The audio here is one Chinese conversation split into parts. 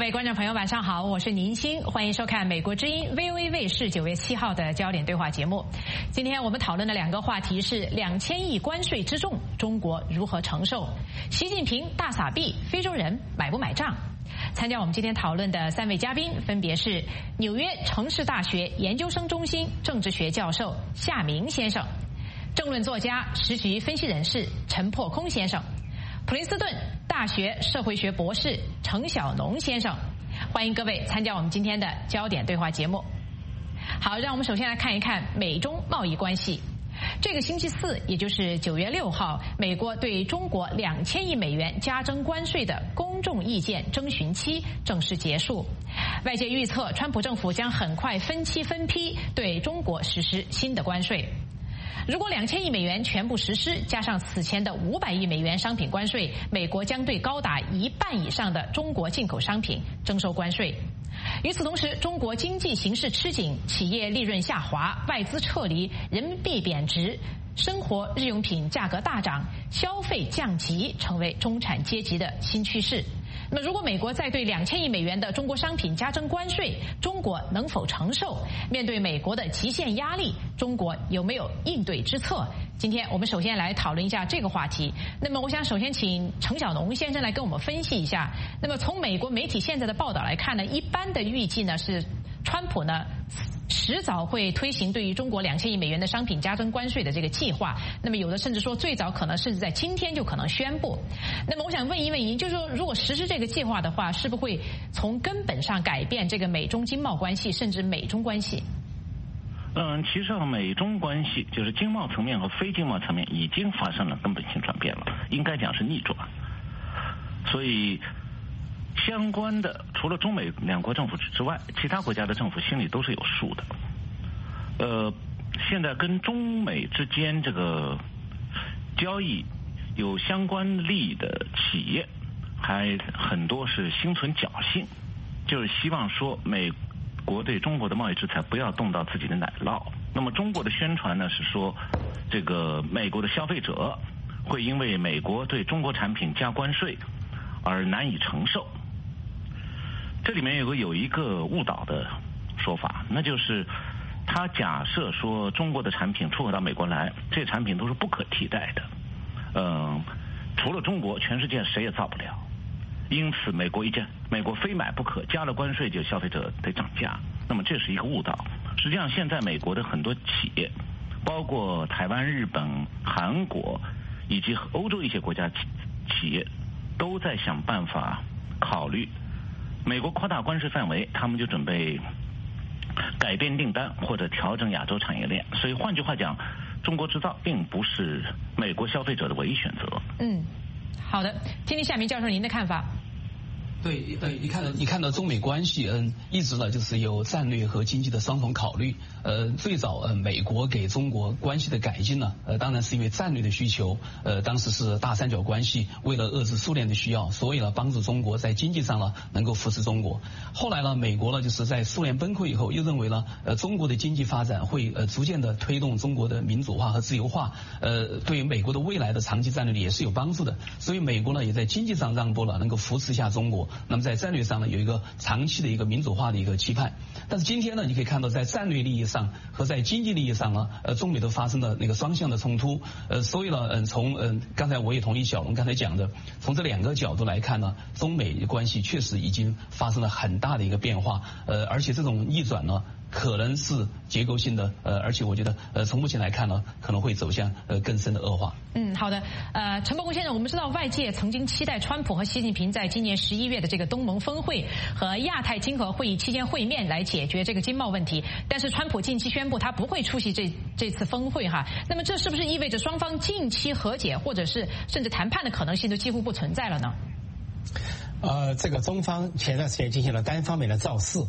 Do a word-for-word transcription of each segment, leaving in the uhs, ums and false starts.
位观众朋友晚上好，我是宁鑫，欢迎收看美国之音 V O A 卫视九月七号的焦点对话节目。今天我们讨论的两个话题是两千亿关税之重，中国如何承受？习近平大撒币，非洲人买不买账？参加我们今天讨论的三位嘉宾分别是纽约城市大学研究生中心政治学教授夏明先生，政论作家、时局分析人士陈破空先生，普林斯顿大学社会学博士程晓农先生。欢迎各位参加我们今天的焦点对话节目。好，让我们首先来看一看美中贸易关系。这个星期四，也就是九月六号，美国对中国两千亿美元加征关税的公众意见征询期正式结束。外界预测，川普政府将很快分期分批对中国实施新的关税。如果两千亿美元全部实施，加上此前的五百亿美元商品关税，美国将对高达一半以上的中国进口商品征收关税。与此同时，中国经济形势吃紧，企业利润下滑，外资撤离，人民币贬值，生活日用品价格大涨，消费降级成为中产阶级的新趋势。那么，如果美国再对两千亿美元的中国商品加征关税，中国能否承受？面对美国的极限压力，中国有没有应对之策？今天我们首先来讨论一下这个话题。那么，我想首先请程晓农先生来跟我们分析一下。那么，从美国媒体现在的报道来看呢，一般的预计呢是，川普呢迟早会推行对于中国两千亿美元的商品加征关税的这个计划。那么有的甚至说最早可能甚至在今天就可能宣布。那么我想问一问您，就是说如果实施这个计划的话，是不是会从根本上改变这个美中经贸关系，甚至美中关系？ 嗯，其实美中关系就是经贸层面和非经贸层面已经发生了根本性转变了，应该讲是逆转。所以相关的除了中美两国政府之外，其他国家的政府心里都是有数的。呃，现在跟中美之间这个交易有相关利益的企业，还很多是心存侥幸，就是希望说美国对中国的贸易制裁不要动到自己的奶酪。那么中国的宣传呢是说，这个美国的消费者会因为美国对中国产品加关税而难以承受。这里面有个有一个误导的说法，那就是他假设说中国的产品出口到美国来，这些产品都是不可替代的，嗯，除了中国，全世界谁也造不了。因此，美国一件美国非买不可，加了关税就消费者得涨价。那么这是一个误导。实际上，现在美国的很多企业，包括台湾、日本、韩国以及欧洲一些国家企企业，都在想办法考虑。美国扩大关税范围，他们就准备改变订单或者调整亚洲产业链。所以换句话讲，中国制造并不是美国消费者的唯一选择。 嗯，好的，听听夏明教授您的看法。 对对，你看你看到中美关系，嗯，一直呢就是有战略和经济的双重考虑。呃，最早呃美国给中国关系的改进呢，呃，当然是因为战略的需求。呃，当时是大三角关系，为了遏制苏联的需要，所以呢帮助中国在经济上呢能够扶持中国。后来呢，美国呢就是在苏联崩溃以后，又认为呢，呃，中国的经济发展会呃逐渐的推动中国的民主化和自由化，呃，对于美国的未来的长期战略也是有帮助的。所以美国呢也在经济上让步了，能够扶持一下中国。那么在战略上呢，有一个长期的一个民主化的一个期盼。但是今天呢，你可以看到在战略利益上和在经济利益上呢，呃，中美都发生了那个双向的冲突。呃，所以呢，嗯、呃，从嗯、呃，刚才我也同意小龙刚才讲的，从这两个角度来看呢，中美的关系确实已经发生了很大的一个变化。呃，而且这种逆转呢，可能是结构性的，呃，而且我觉得，呃，从目前来看呢，可能会走向呃更深的恶化。 嗯，好的。呃，陈伯公先生，我们知道外界曾经期待川普和习近平在今年十一月的这个东盟峰会和亚太经合会议期间会面来解决这个经贸问题，但是川普近期宣布他不会出席这这次峰会哈。那么这是不是意味着双方近期和解或者是甚至谈判的可能性都几乎不存在了呢？ 呃，这个中方前段时间进行了单方面的造势，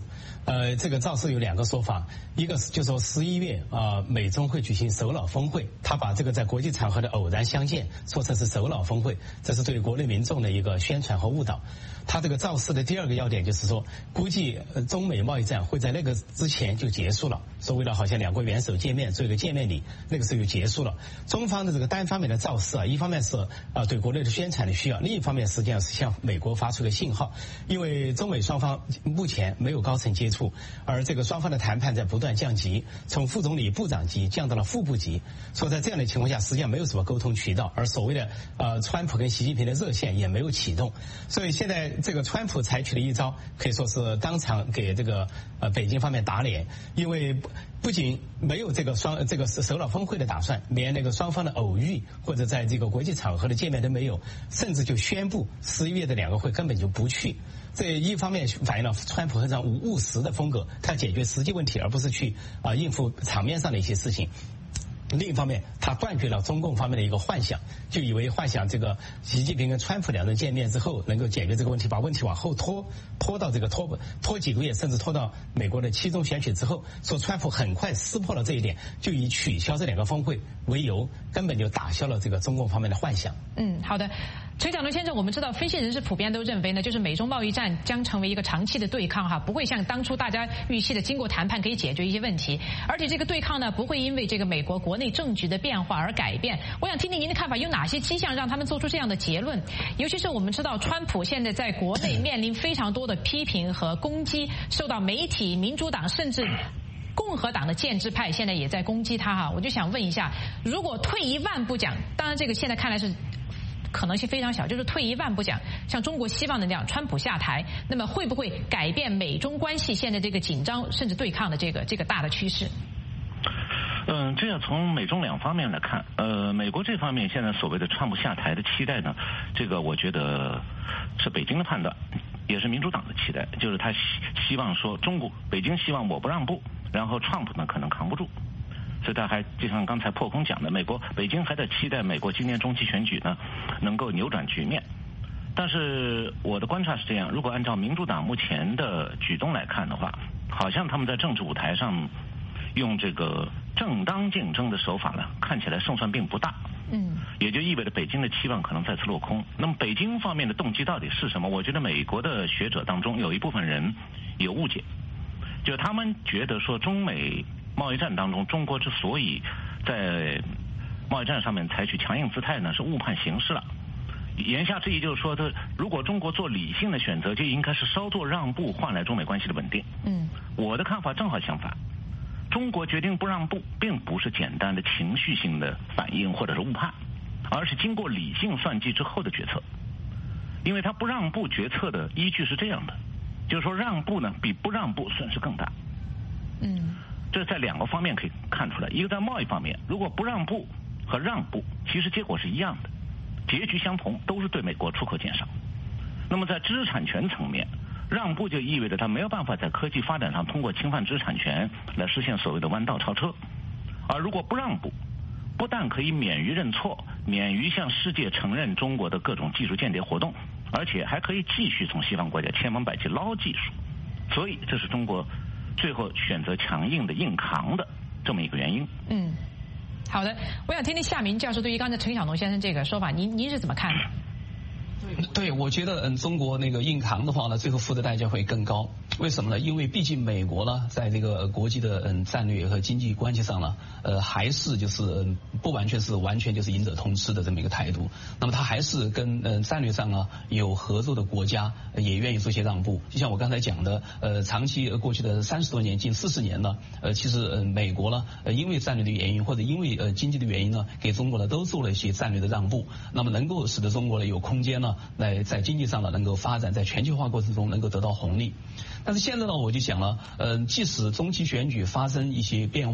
呃，这个造势有两个说法，一个是就说十一月啊、呃，美中会举行首脑峰会，他把这个在国际场合的偶然相见说成是首脑峰会，这是对国内民众的一个宣传和误导。他这个造势的第二个要点就是说，估计中美贸易战会在那个之前就结束了，说为了好像两国元首见面做一个见面礼，那个时候就结束了。中方的这个单方面的造势啊，一方面是啊对国内的宣传的需要，另一方面实际上是向美国发出个信号，因为中美双方目前没有高层接触，而这个双方的谈判在不断降级，从副总理、部长级降到了副部级，所以在这样的情况下，实际上没有什么沟通渠道，而所谓的呃川普跟习近平的热线也没有启动，所以现在这个川普采取的一招可以说是当场给这个呃北京方面打脸，因为不仅没有这个双这个首脑峰会的打算，连那个双方的偶遇或者在这个国际场合的见面都没有，甚至就宣布十一月的两个会根本就不去。这一方面反映了川普非常务实的风格，他解决实际问题，而不是去啊、呃、应付场面上的一些事情。另一方面，他断绝了中共方面的一个幻想，就以为幻想这个习近平跟川普两人见面之后能够解决这个问题，把问题往后拖，拖到这个拖拖几个月，甚至拖到美国的期中选举之后。说川普很快识破了这一点，就以取消这两个峰会为由，根本就打消了这个中共方面的幻想。 嗯，好的。陈小龙先生，我们知道分析人士普遍都认为呢，就是美中贸易战将成为一个长期的对抗哈，不会像当初大家预期的经过谈判可以解决一些问题，而且这个对抗呢不会因为这个美国国内政局的变化而改变。我想听听您的看法，有哪些迹象让他们做出这样的结论？尤其是我们知道川普现在在国内面临非常多的批评和攻击，受到媒体、民主党甚至共和党的建制派现在也在攻击他哈。我就想问一下，如果退一万步讲，当然这个现在看来是可能性非常小，就是退一万步讲，像中国希望的那样，川普下台，那么会不会改变美中关系现在这个紧张甚至对抗的这个这个大的趋势？ 嗯，这要从美中两方面来看。呃，美国这方面现在所谓的川普下台的期待呢，这个我觉得是北京的判断，也是民主党的期待，就是他希希望说中国北京希望我不让步，然后川普呢可能扛不住。所以他还就像刚才破空讲的，美国北京还在期待美国今年中期选举呢能够扭转局面。但是我的观察是这样，如果按照民主党目前的举动来看的话，好像他们在政治舞台上用这个正当竞争的手法呢，看起来胜算并不大。嗯，也就意味着北京的期望可能再次落空。那么北京方面的动机到底是什么？我觉得美国的学者当中有一部分人有误解，就他们觉得说中美贸易战当中，中国之所以在贸易战上面采取强硬姿态呢，是误判形势了。言下之意就是说，的如果中国做理性的选择，就应该是稍作让步，换来中美关系的稳定。嗯，我的看法正好相反。中国决定不让步，并不是简单的情绪性的反应或者是误判，而是经过理性算计之后的决策。因为他不让步决策的依据是这样的，就是说让步呢比不让步损失更大。嗯。这在两个方面可以看出来，一个在贸易方面，如果不让步和让步，其实结果是一样的，结局相同，都是对美国出口减少。那么在知识产权层面，让步就意味着他没有办法在科技发展上通过侵犯知识产权来实现所谓的弯道超车。而如果不让步，不但可以免于认错，免于向世界承认中国的各种技术间谍活动，而且还可以继续从西方国家千方百计捞技术。所以这是中国最后选择强硬的硬扛的这么一个原因。嗯， 好的，我想听听夏明教授对于刚才陈小龙先生这个说法，您您是怎么看的？ 对，我觉得嗯，中国那个硬扛的话呢，最后付的代价会更高。为什么呢？因为毕竟美国呢，在这个国际的嗯战略和经济关系上呢，呃，还是就是嗯不完全是完全就是赢者通吃的这么一个态度。那么他还是跟嗯战略上啊有合作的国家也愿意做些让步。就像我刚才讲的，呃，长期过去的三十多年、近四十年呢，呃，其实呃美国呢，呃，因为战略的原因或者因为呃经济的原因呢，给中国呢都做了一些战略的让步，那么能够使得中国呢有空间呢。来在经济上呢能够发展，在全球化过程中能够得到红利。但是现在呢，我就想了，嗯、呃，即使中期选举发生一些变化，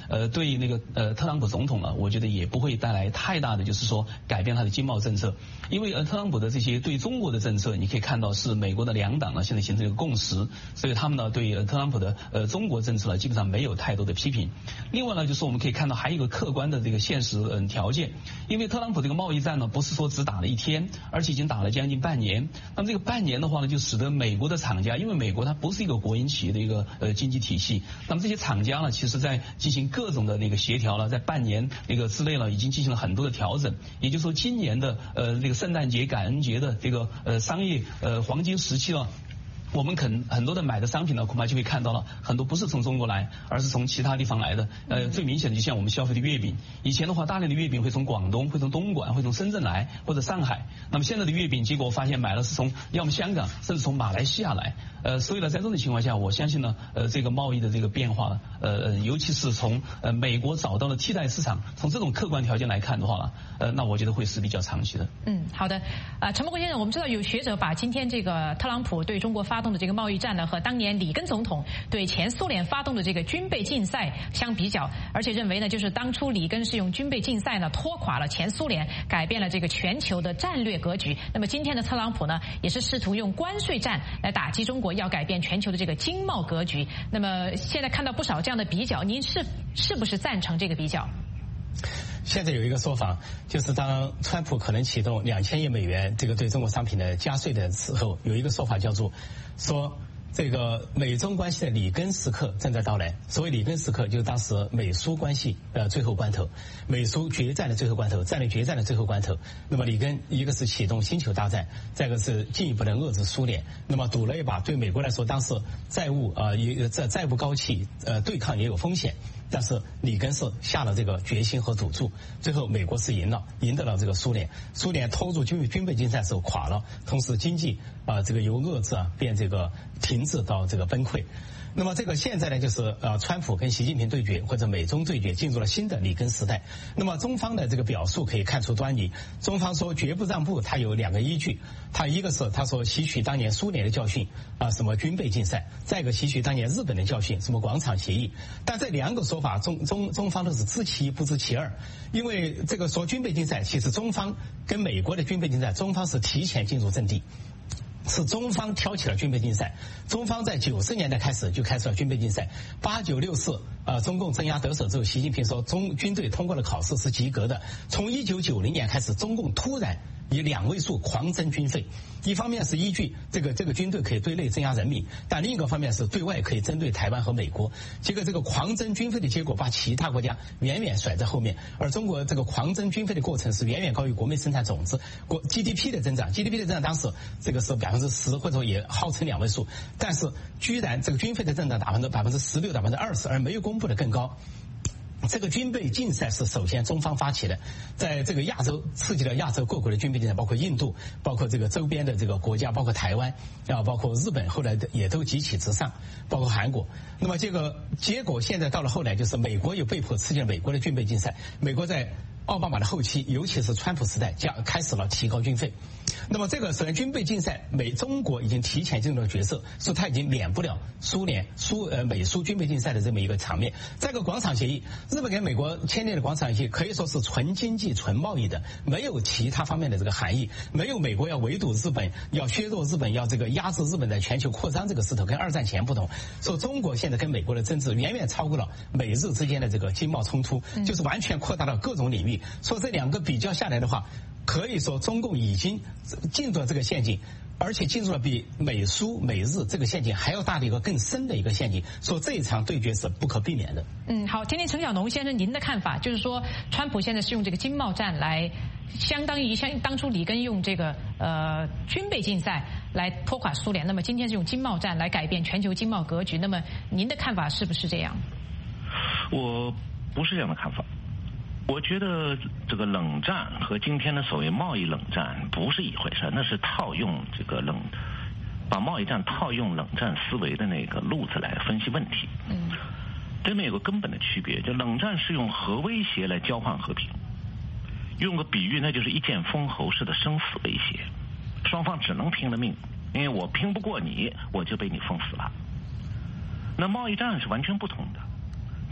呃，对那个呃特朗普总统呢，我觉得也不会带来太大的就是说改变他的经贸政策，因为呃特朗普的这些对中国的政策，你可以看到是美国的两党呢现在形成一个共识，所以他们呢对呃特朗普的呃中国政策呢基本上没有太多的批评。另外呢，就是我们可以看到还有一个客观的这个现实嗯条件，因为特朗普这个贸易战呢不是说只打了一天，而且已经打了将近半年。那么这个半年的话呢，就使得美国的厂家，因为美国它不是一个国营企业的一个呃经济体系，那么这些厂家呢，其实在进行各种的那个协调了，在半年那个之内呢，已经进行了很多的调整。也就是说，今年的呃这个圣诞节、感恩节的这个呃商业呃黄金时期了。我们肯很多的买的商品呢，恐怕就会看到了很多不是从中国来，而是从其他地方来的。呃，最明显的就像我们消费的月饼，以前的话，大量的月饼会从广东、会从东莞、会从深圳来，或者上海。那么现在的月饼，结果发现买了是从要么香港，甚至从马来西亚来。呃，所以呢，在这种情况下，我相信呢，呃，这个贸易的这个变化，呃，尤其是从呃美国找到了替代市场，从这种客观条件来看的话呢，呃，那我觉得会是比较长期的。 嗯，好的。啊、呃，陈伯国先生，我们知道有学者把今天这个特朗普对中国发动的这个贸易战呢，和当年里根总统对前苏联发动的这个军备竞赛相比较，而且认为呢，就是当初里根是用军备竞赛呢拖垮了前苏联，改变了这个全球的战略格局。那么今天的特朗普呢，也是试图用关税战来打击中国，要改变全球的这个经贸格局。那么现在看到不少这样的比较，您是是不是赞成这个比较？ 现在有一个说法，就是当川普可能启动两千亿美元这个对中国商品的加税的时候，有一个说法叫做说这个美中关系的里根时刻正在到来。所谓里根时刻，就是当时美苏关系的最后关头，美苏决战的最后关头，战略决战的最后关头。那么里根一个是启动星球大战，再一个是进一步的遏制苏联，那么赌了一把。对美国来说，当时债务啊也债债务高企，呃对抗也有风险。但是里根是下了这个决心和赌注，最后美国是赢了，赢得了这个苏联。苏联拖入军军备竞赛时候垮了，同时经济啊、呃、这个由遏制啊变这个停滞到这个崩溃。那么这个现在呢，就是呃，川普跟习近平对决，或者美中对决，进入了新的里根时代。那么中方的这个表述可以看出端倪。中方说绝不让步，它有两个依据。它一个是他说吸取当年苏联的教训啊，什么军备竞赛；再一个吸取当年日本的教训，什么广场协议。但这两个说法，中中中方都是知其一不知其二。因为这个说军备竞赛，其实中方跟美国的军备竞赛，中方是提前进入阵地。是中方挑起了军备竞赛，中方在九十年代开始就开始了军备竞赛。八九六四，呃，中共镇压得手之后，习近平说中军队通过了考试是及格的。从一九九零年开始，中共突然以两位数狂增军费，一方面是依据这个这个军队可以对内镇压人民，但另一个方面是对外可以针对台湾和美国。结果这个狂增军费的结果，把其他国家远远甩在后面，而中国这个狂增军费的过程是远远高于国内生产总值，国 G D P 的增长 ，G D P 的增长当时这个是百分之十或者也号称两位数，但是居然这个军费的增长百分之百分之十六、百分之二十，而没有公布的更高。这个军备竞赛是首先中方发起的，在这个亚洲刺激了亚洲各国的军备竞赛，包括印度，包括这个周边的这个国家，包括台湾啊，包括日本，后来也都急起直上，包括韩国。那么这个结果现在到了后来，就是美国又被迫刺激了美国的军备竞赛。美国在奥巴马的后期，尤其是川普时代，加开始了提高军费。那么这个首先军备竞赛，美中国已经提前进入了角色，说他已经免不了苏联苏呃美苏军备竞赛的这么一个场面。再一个广场协议，日本跟美国签订的广场协议可以说是纯经济纯贸易的，没有其他方面的这个含义，没有美国要围堵日本，要削弱日本，要这个压制日本在全球扩张这个势头，跟二战前不同。说中国现在跟美国的争执远远超过了美日之间的这个经贸冲突，就是完全扩大到各种领域。说这两个比较下来的话，可以说中共已经进入了这个陷阱，而且进入了比美苏美日这个陷阱还要大的一个更深的一个陷阱，说这一场对决是不可避免的。 嗯，好，听听陈小农先生您的看法，就是说川普现在是用这个经贸战来相当于像当初里根用这个呃军备竞赛来拖垮苏联，那么今天是用经贸战来改变全球经贸格局，那么您的看法是不是这样？ 我不是这样的看法。我觉得这个冷战和今天的所谓贸易冷战不是一回事，那是套用这个冷，把贸易战套用冷战思维的那个路子来分析问题。嗯，这边有个根本的区别，就冷战是用核威胁来交换和平，用个比喻，那就是一剑封喉式的生死威胁，双方只能拼了命，因为我拼不过你，我就被你封死了。那贸易战是完全不同的。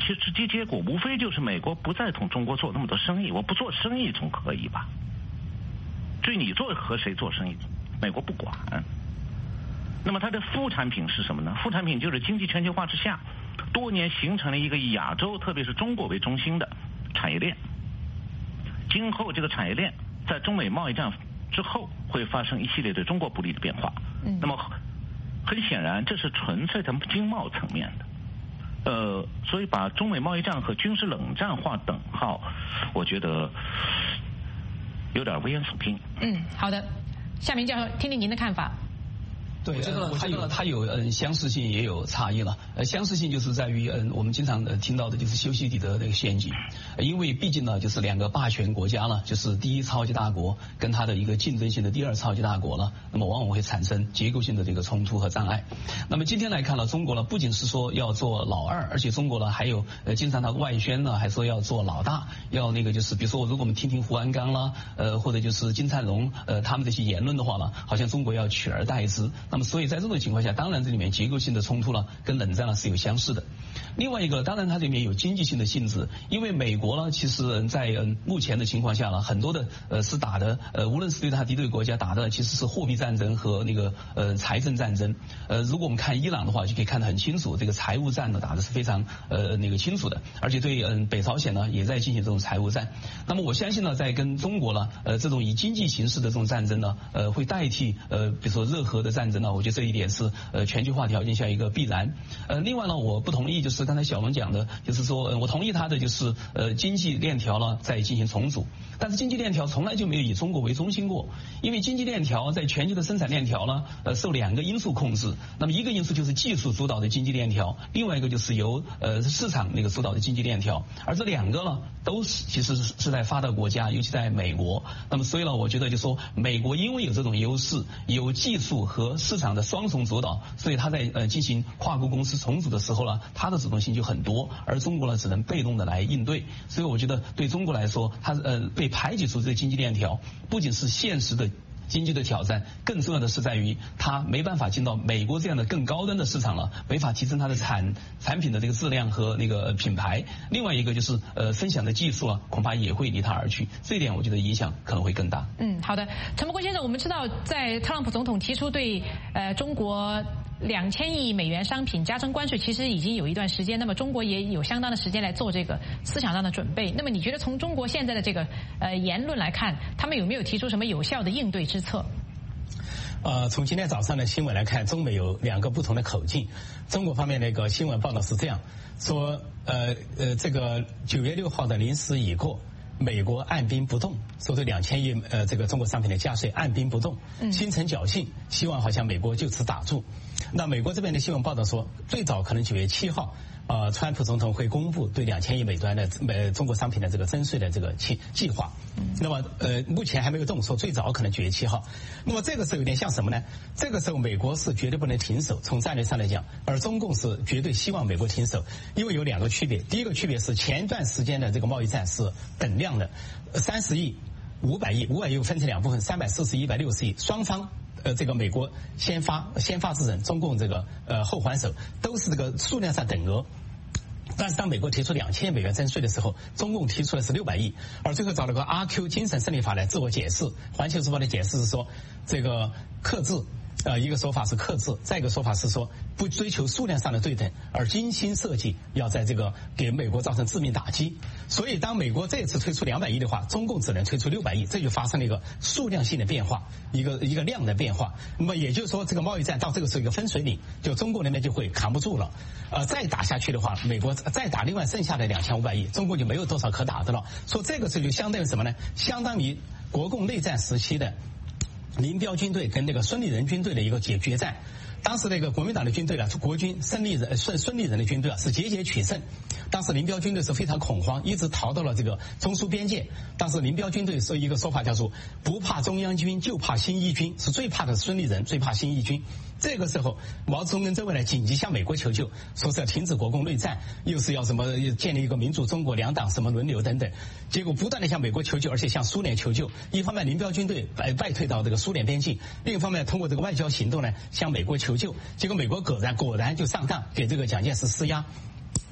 其实直接结果无非就是美国不再同中国做那么多生意，我不做生意总可以吧？至于你做和谁做生意，美国不管。那么它的副产品是什么呢？副产品就是经济全球化之下，多年形成了一个以亚洲特别是中国为中心的产业链。今后这个产业链在中美贸易战之后会发生一系列对中国不利的变化。嗯、那么很显然这是纯粹的经贸层面的。呃，所以把中美贸易战和军事冷战划等号，我觉得有点危言耸听。 嗯，好的，夏明教授，听听您的看法。 对，这个它有它有嗯相似性也有差异了。呃，相似性就是在于嗯我们经常呃听到的就是修昔底德这个陷阱，因为毕竟呢就是两个霸权国家呢，就是第一超级大国跟它的一个竞争性的第二超级大国呢，那么往往会产生结构性的这个冲突和障碍。那么今天来看呢，中国呢不仅是说要做老二，而且中国呢还有呃经常它外宣呢还说要做老大，要那个就是比如说如果我们听听胡鞍钢啦，呃或者就是金灿荣呃他们这些言论的话呢，好像中国要取而代之。那么所以在这种情况下，当然这里面结构性的冲突呢，跟冷战呢是有相似的。另外一个，当然它里面有经济性的性质，因为美国呢，其实在嗯目前的情况下呢，很多的呃是打的呃，无论是对它敌对国家打的，其实是货币战争和那个呃财政战争。呃，如果我们看伊朗的话，就可以看得很清楚，这个财务战呢打的是非常呃那个清楚的，而且对嗯北朝鲜呢也在进行这种财务战。那么我相信呢，在跟中国呢呃这种以经济形式的这种战争呢，呃会代替呃比如说热核的战争呢，我觉得这一点是呃全球化条件下一个必然。呃，另外呢，我不同意就是刚才小龙讲的，就是说，呃、我同意他的就是呃经济链条呢在进行重组，但是经济链条从来就没有以中国为中心过，因为经济链条在全球的生产链条呢，呃受两个因素控制，那么一个因素就是技术主导的经济链条，另外一个就是由呃市场那个主导的经济链条，而这两个呢都是其实是在发达国家，尤其在美国。那么所以呢，我觉得就说美国因为有这种优势，有技术和市场的双重主导，所以他在呃进行跨国公司重组的时候呢，它的主动性就很多，而中国呢只能被动的来应对。所以我觉得对中国来说，它呃被排挤出这个经济链条，不仅是现实的经济的挑战，更重要的是在于它没办法进到美国这样的更高端的市场了，没法提升它的产产品的这个质量和那个品牌。另外一个就是呃分享的技术啊，恐怕也会离它而去，这一点我觉得影响可能会更大。 嗯，好的，陈伯坤先生，我们知道在特朗普总统提出对呃中国两千亿美元商品加征关税，其实已经有一段时间，那么中国也有相当的时间来做这个思想上的准备。那么你觉得从中国现在的这个呃言论来看，他们有没有提出什么有效的应对之策？ 呃，从今天早上的新闻来看，中美有两个不同的口径。中国方面那个新闻报道是这样说：呃呃，这个九月六号的零时已过，美国按兵不动，说对两千亿呃这个中国商品的加税按兵不动，心存侥幸，希望好像美国就此打住。那美国这边的新闻报道说，最早可能九月七号。呃，川普总统会公布对两千亿美元的呃中国商品的这个征税的这个计计划。那么呃，目前还没有动，说最早可能九月七号。那么这个时候有点像什么呢？这个时候美国是绝对不能停手，从战略上来讲，而中共是绝对希望美国停手，因为有两个区别。第一个区别是前一段时间的这个贸易战是等量的，三十亿、五百亿，五百亿分成两部分，三百四十、一百六十亿，双方。呃，这个美国先发先发制人，中共这个呃后还手，都是这个数量上等额。但是当美国提出两千亿美元征税的时候，中共提出的是六百亿，而最后找了个阿 Q 精神胜利法来自我解释。环球时报的解释是说，这个克制。呃，一个说法是克制，再一个说法是说不追求数量上的对等，而精心设计要在这个给美国造成致命打击。所以当美国这次推出两百亿的话，中共只能推出六百亿，这就发生了一个数量性的变化，一个一个量的变化。那么也就是说，这个贸易战到这个时候一个分水岭，就中共那边就会扛不住了。呃，再打下去的话，美国再打另外剩下的两千五百亿，中共就没有多少可打的了。说这个时候就相当于什么呢？相当于国共内战时期的林彪军队跟那个孙立人军队的一个决决战。当时那个国民党的军队呢，国军孙立人孙孙立人的军队啊是节节取胜。当时林彪军队是非常恐慌，一直逃到了这个中苏边界。当时林彪军队说一个说法叫做不怕中央军，就怕新一军，是最怕的孙立人，最怕新一军。这个时候，毛泽东跟周恩来紧急向美国求救，说是要停止国共内战，又是要什么建立一个民主中国两党什么轮流等等。结果不断的向美国求救，而且向苏联求救。一方面林彪军队败败退到这个苏联边境，另一方面通过这个外交行动呢向美国求救。结果美国果然果然就上当，给这个蒋介石施压。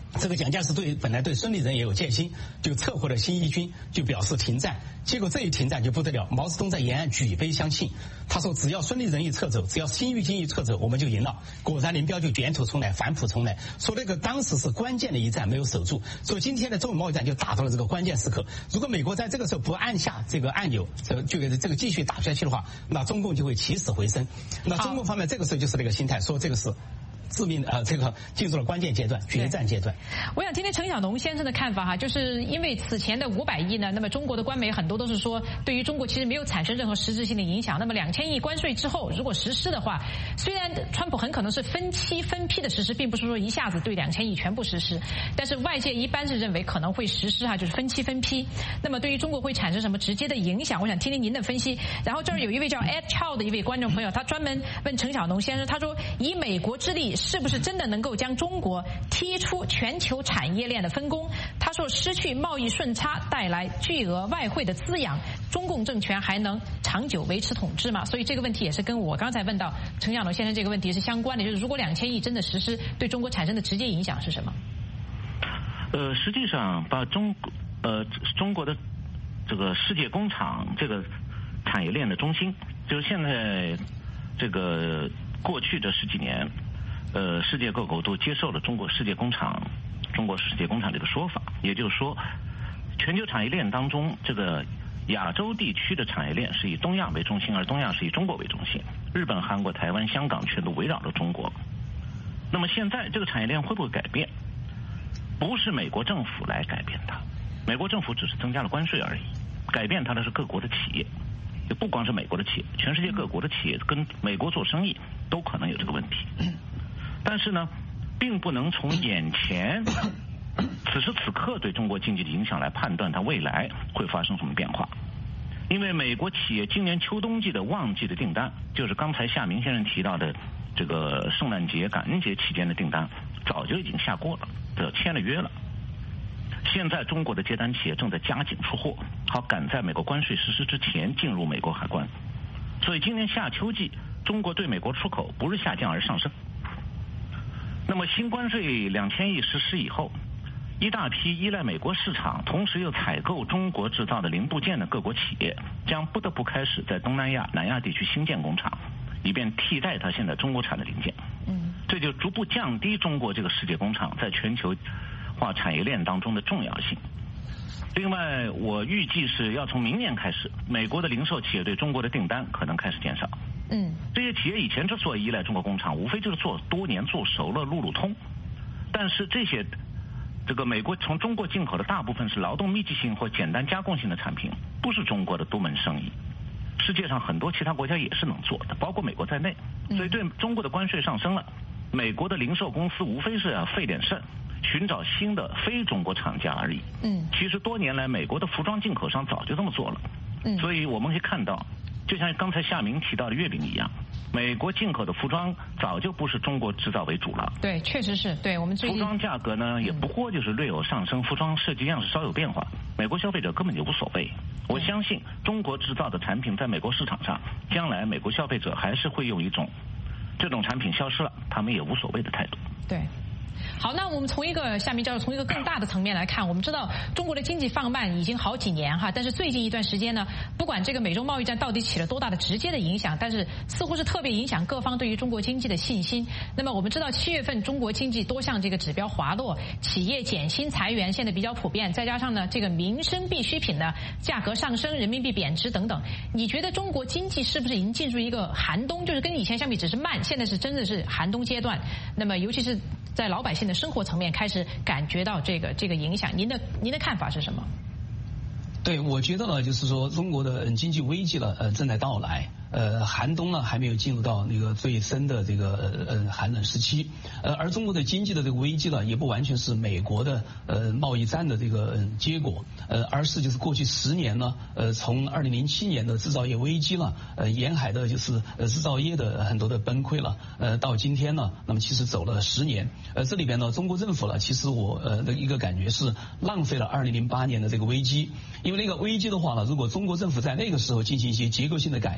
这个蒋介石对本来对孙立人也有戒心，就撤回了新一军，就表示停战。结果这一停战就不得了，毛泽东在延安举杯相庆，他说只要孙立人一撤走，只要新一军一撤走，我们就赢了。果然林彪就卷土重来，反哺重来，说那个当时是关键的一战没有守住，所以今天的中美贸易战就打到了这个关键时刻。如果美国在这个时候不按下这个按钮，这个就这个继续打下去的话，那中共就会起死回生。那中共方面这个时候就是那个心态，说这个是致命的啊，这个进入了关键阶段，决战阶段。 我想听听陈晓农先生的看法哈，就是因为此前的五百亿呢，那么中国的官媒很多都是说，对于中国其实没有产生任何实质性的影响。那么两千亿关税之后，如果实施的话，虽然川普很可能是分期分批的实施，并不是说一下子对两千亿全部实施，但是外界一般是认为可能会实施哈，就是分期分批。那么对于中国会产生什么直接的影响？我想听听您的分析。然后这儿有一位叫 Ed Chow 的一位观众朋友，他专门问陈晓农先生，他说以美国之力，是不是真的能够将中国踢出全球产业链的分工？他说失去贸易顺差带来巨额外汇的滋养，中共政权还能长久维持统治吗？所以这个问题也是跟我刚才问到陈晓农先生这个问题是相关的，就是如果两千亿真的实施，对中国产生的直接影响是什么？ 呃，实际上把中呃中国的这个世界工厂这个产业链的中心，就是现在这个过去这十几年，呃，世界各国都接受了中国世界工厂、中国世界工厂这个说法，也就是说，全球产业链当中，这个亚洲地区的产业链是以东亚为中心，而东亚是以中国为中心，日本、韩国、台湾、香港全都围绕着中国。那么现在这个产业链会不会改变？不是美国政府来改变它，美国政府只是增加了关税而已，改变它的是各国的企业。就不光是美国的企业，全世界各国的企业跟美国做生意都可能有这个问题。但是呢，并不能从眼前此时此刻对中国经济的影响来判断它未来会发生什么变化。因为美国企业今年秋冬季的旺季的订单，就是刚才夏明先生提到的这个圣诞节、感恩节期间的订单，早就已经下过了，这签了约了。现在中国的接单企业正在加紧出货，好赶在美国关税实施之前进入美国海关。所以今年夏秋季，中国对美国出口不是下降而上升。那么新关税两千亿实施以后，一大批依赖美国市场，同时又采购中国制造的零部件的各国企业，将不得不开始在东南亚、南亚地区新建工厂，以便替代它现在中国产的零件。嗯，这就逐步降低中国这个世界工厂在全球化产业链当中的重要性。另外，我预计是要从明年开始，美国的零售企业对中国的订单可能开始减少。嗯，这些企业以前之所以依赖中国工厂，无非就是做多年做熟了路路通。但是这些这个美国从中国进口的大部分是劳动密集性或简单加工性的产品，不是中国的多门生意。世界上很多其他国家也是能做的，包括美国在内。所以对中国的关税上升了，美国的零售公司无非是要费点肾，寻找新的非中国厂家而已。嗯，其实多年来美国的服装进口商早就这么做了。嗯，所以我们可以看到，就像刚才夏明提到的月饼一样，美国进口的服装早就不是中国制造为主了。 对，确实是。对，我们最近服装价格呢也不过就是略有上升，服装设计样式稍有变化，美国消费者根本就无所谓。我相信中国制造的产品在美国市场上，将来美国消费者还是会用一种这种产品消失了，他们也无所谓的态度。 对。好，那我们从一个夏明教授从一个更大的层面来看，我们知道中国的经济放慢已经好几年哈，但是最近一段时间呢，不管这个美中贸易战到底起了多大的直接的影响，但是似乎是特别影响各方对于中国经济的信心。那么我们知道七月份中国经济多项这个指标滑落，企业减薪裁员现在比较普遍，再加上呢这个民生必需品的价格上升，人民币贬值等等，你觉得中国经济是不是已经进入一个寒冬？就是跟以前相比只是慢，现在是真的是寒冬阶段。那么尤其是在老百姓的生活层面开始感觉到这个这个影响，您的您的看法是什么？ 对，我觉得呢，就是说中国的经济危机呢，呃，正在到来。呃，寒冬呢还没有进入到那个最深的这个呃寒冷时期，呃，而中国的经济的这个危机呢，也不完全是美国的呃贸易战的这个结果，呃，而是就是过去十年呢，呃，从二零零七年的制造业危机了，呃，沿海的就是呃制造业的很多的崩溃了，呃，到今天呢，那么其实走了十年，呃，这里边呢，中国政府呢，其实我呃的一个感觉是浪费了二零零八年的这个危机，因为那个危机的话呢，如果中国政府在那个时候进行一些结构性的改造。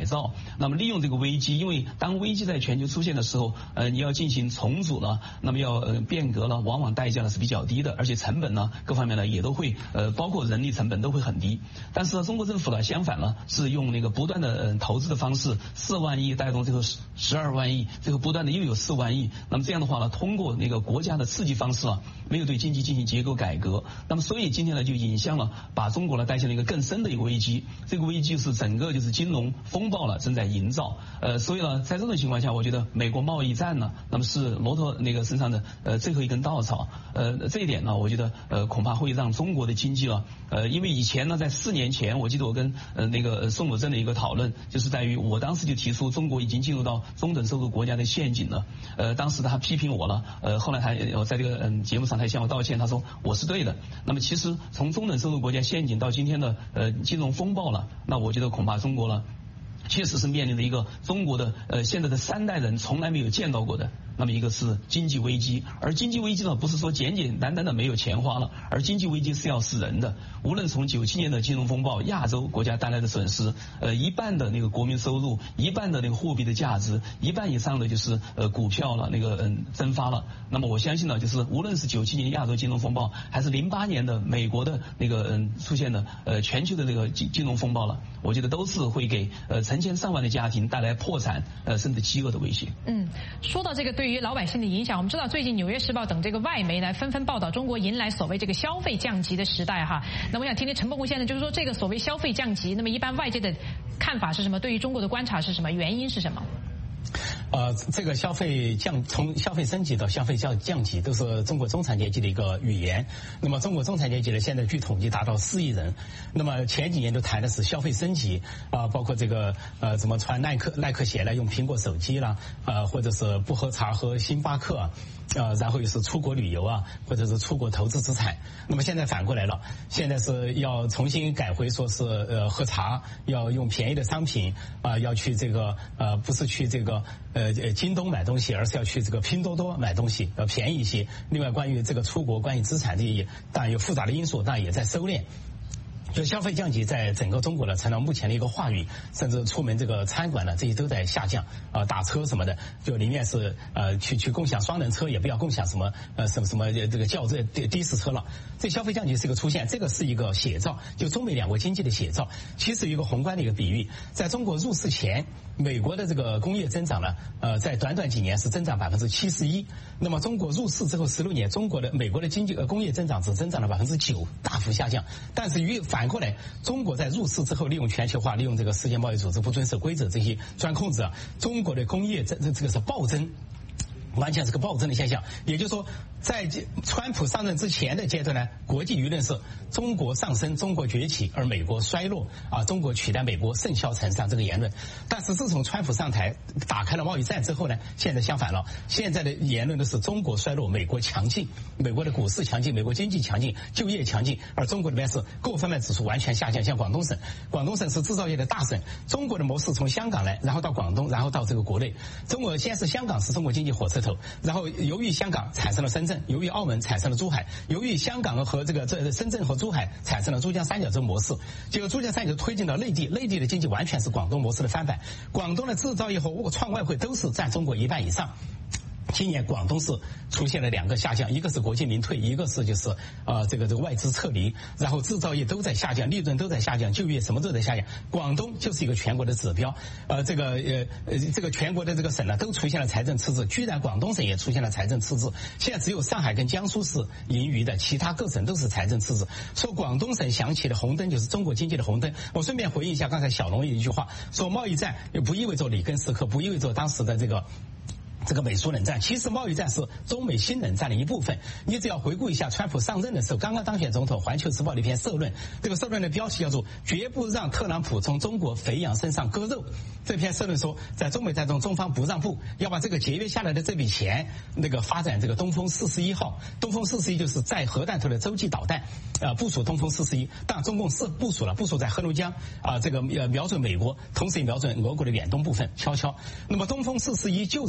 那么利用这个危机，因为当危机在全球出现的时候，呃，你要进行重组了，那么要呃变革了，往往代价呢是比较低的，而且成本呢各方面呢也都会呃包括人力成本都会很低。但是呢，中国政府呢相反呢是用那个不断的呃投资的方式，四万亿带动这个十十二万亿，这个不断的又有四万亿。那么这样的话呢，通过那个国家的刺激方式啊，没有对经济进行结构改革，那么所以今天呢就引向了把中国呢带向了一个更深的一个危机。这个危机是整个就是金融风暴了正在营造。呃，所以呢，在这种情况下，我觉得美国贸易战呢，那么是骆驼那个身上的呃最后一根稻草。呃，这一点呢，我觉得呃恐怕会让中国的经济了，呃，因为以前呢，在四年前，我记得我跟呃那个宋某正的一个讨论，就是在于我当时就提出中国已经进入到中等收入国家的陷阱了。呃，当时他批评我了，呃，后来他我在这个嗯节目上他向我道歉，他说我是对的。那么其实从中等收入国家陷阱到今天的呃金融风暴了，那我觉得恐怕中国了确实是面临的一个中国的呃现在的三代人从来没有见到过的。那么一个是经济危机，而经济危机呢不是说简简单单的没有钱花了，而经济危机是要死人的。无论从九七年的金融风暴，亚洲国家带来的损失，呃一半的那个国民收入，一半的那个货币的价值，一半以上的就是呃股票了那个嗯蒸发了。那么我相信呢，就是无论是九七年亚洲金融风暴，还是零八年的美国的那个嗯出现的呃全球的那个金金融风暴了，我觉得都是会给呃成千上万的家庭带来破产呃甚至饥饿的威胁。 嗯，说到这个对于老百姓的影响，我们知道最近《纽约时报》等这个外媒呢纷纷报道中国迎来所谓这个消费降级的时代哈。那我想听听陈伯公先生，就是说这个所谓消费降级，那么一般外界的看法是什么？对于中国的观察是什么？原因是什么？ 呃，这个消费降，从消费升级到消费降降级，都是中国中产阶级的一个语言。那么中国中产阶级呢，现在据统计达到四亿人。那么前几年都谈的是消费升级啊、呃，包括这个呃，怎么穿耐克耐克鞋来用苹果手机啦，呃，或者是不喝茶喝星巴克啊。呃，然后又是出国旅游啊，或者是出国投资资产。那么现在反过来了，现在是要重新改回说是呃喝茶，要用便宜的商品啊、呃，要去这个呃不是去这个呃京东买东西，而是要去这个拼多多买东西，要便宜一些。另外，关于这个出国，关于资产这些，当然有复杂的因素，当然也在收敛。就消费降级在整个中国呢，成了目前的一个话语，甚至出门这个餐馆呢，这些都在下降啊、呃，打车什么的，就宁愿是呃去去共享双人车，也不要共享什么呃什么什么这个轿车的的士车了。这消费降级是一个出现，这个是一个写照，就中美两国经济的写照。其实有一个宏观的一个比喻，在中国入世前，美国的这个工业增长呢，呃，在短短几年是增长百分之七十一。那么中国入世之后十六年，中国的美国的经济呃工业增长只增长了百分之九，大幅下降。但是与反过来，中国在入世之后，利用全球化，利用这个世界贸易组织不遵守规则这些钻空子啊，中国的工业这这个是暴增。完全是个暴增的现象，也就是说，在川普上任之前的阶段呢，国际舆论是中国上升、中国崛起，而美国衰落啊，中国取代美国盛嚣尘上这个言论。但是自从川普上台，打开了贸易战之后呢，现在相反了，现在的言论都是中国衰落，美国强劲，美国的股市强劲，美国经济强劲，就业强劲，而中国这边是各方面指数完全下降。像广东省，广东省是制造业的大省，中国的模式从香港来，然后到广东，然后到这个国内。中国先是香港是中国经济火车头，然后由于香港产生了深圳，由于澳门产生了珠海，由于香港和这个这深圳和珠海产生了珠江三角洲模式，结果珠江三角洲推进到内地，内地的经济完全是广东模式的翻版，广东的制造业和创外汇都是占中国一半以上。今年广东是出现了两个下降，一个是国进民退，一个是就是呃这个这个外资撤离，然后制造业都在下降，利润都在下降，就业什么都在下降。广东就是一个全国的指标，呃这个呃呃这个全国的这个省呢都出现了财政赤字，居然广东省也出现了财政赤字。现在只有上海跟江苏是盈余的，其他各省都是财政赤字。说广东省响起的红灯就是中国经济的红灯。我顺便回应一下刚才小龙一句话，说贸易战也不意味着里根时刻，不意味着当时的这个。这个美苏冷战，其实贸易战是中美新冷战的一部分。你只要回顾一下川普上任的时候，刚刚当选总统，《环球时报》的一篇社论，这个社论的标题叫做“绝不让特朗普从中国肥羊身上割肉”。这篇社论说，在中美战中，中方不让步，要把这个节约下来的这笔钱，那个发展这个东风四十一号。东风四十一就是载核弹头的洲际导弹，呃，部署东风四十一，但中共是部署了，部署在黑龙江啊、呃，这个呃瞄准美国，同时也瞄准俄国的远东部分，悄悄。那么东风四十一就是在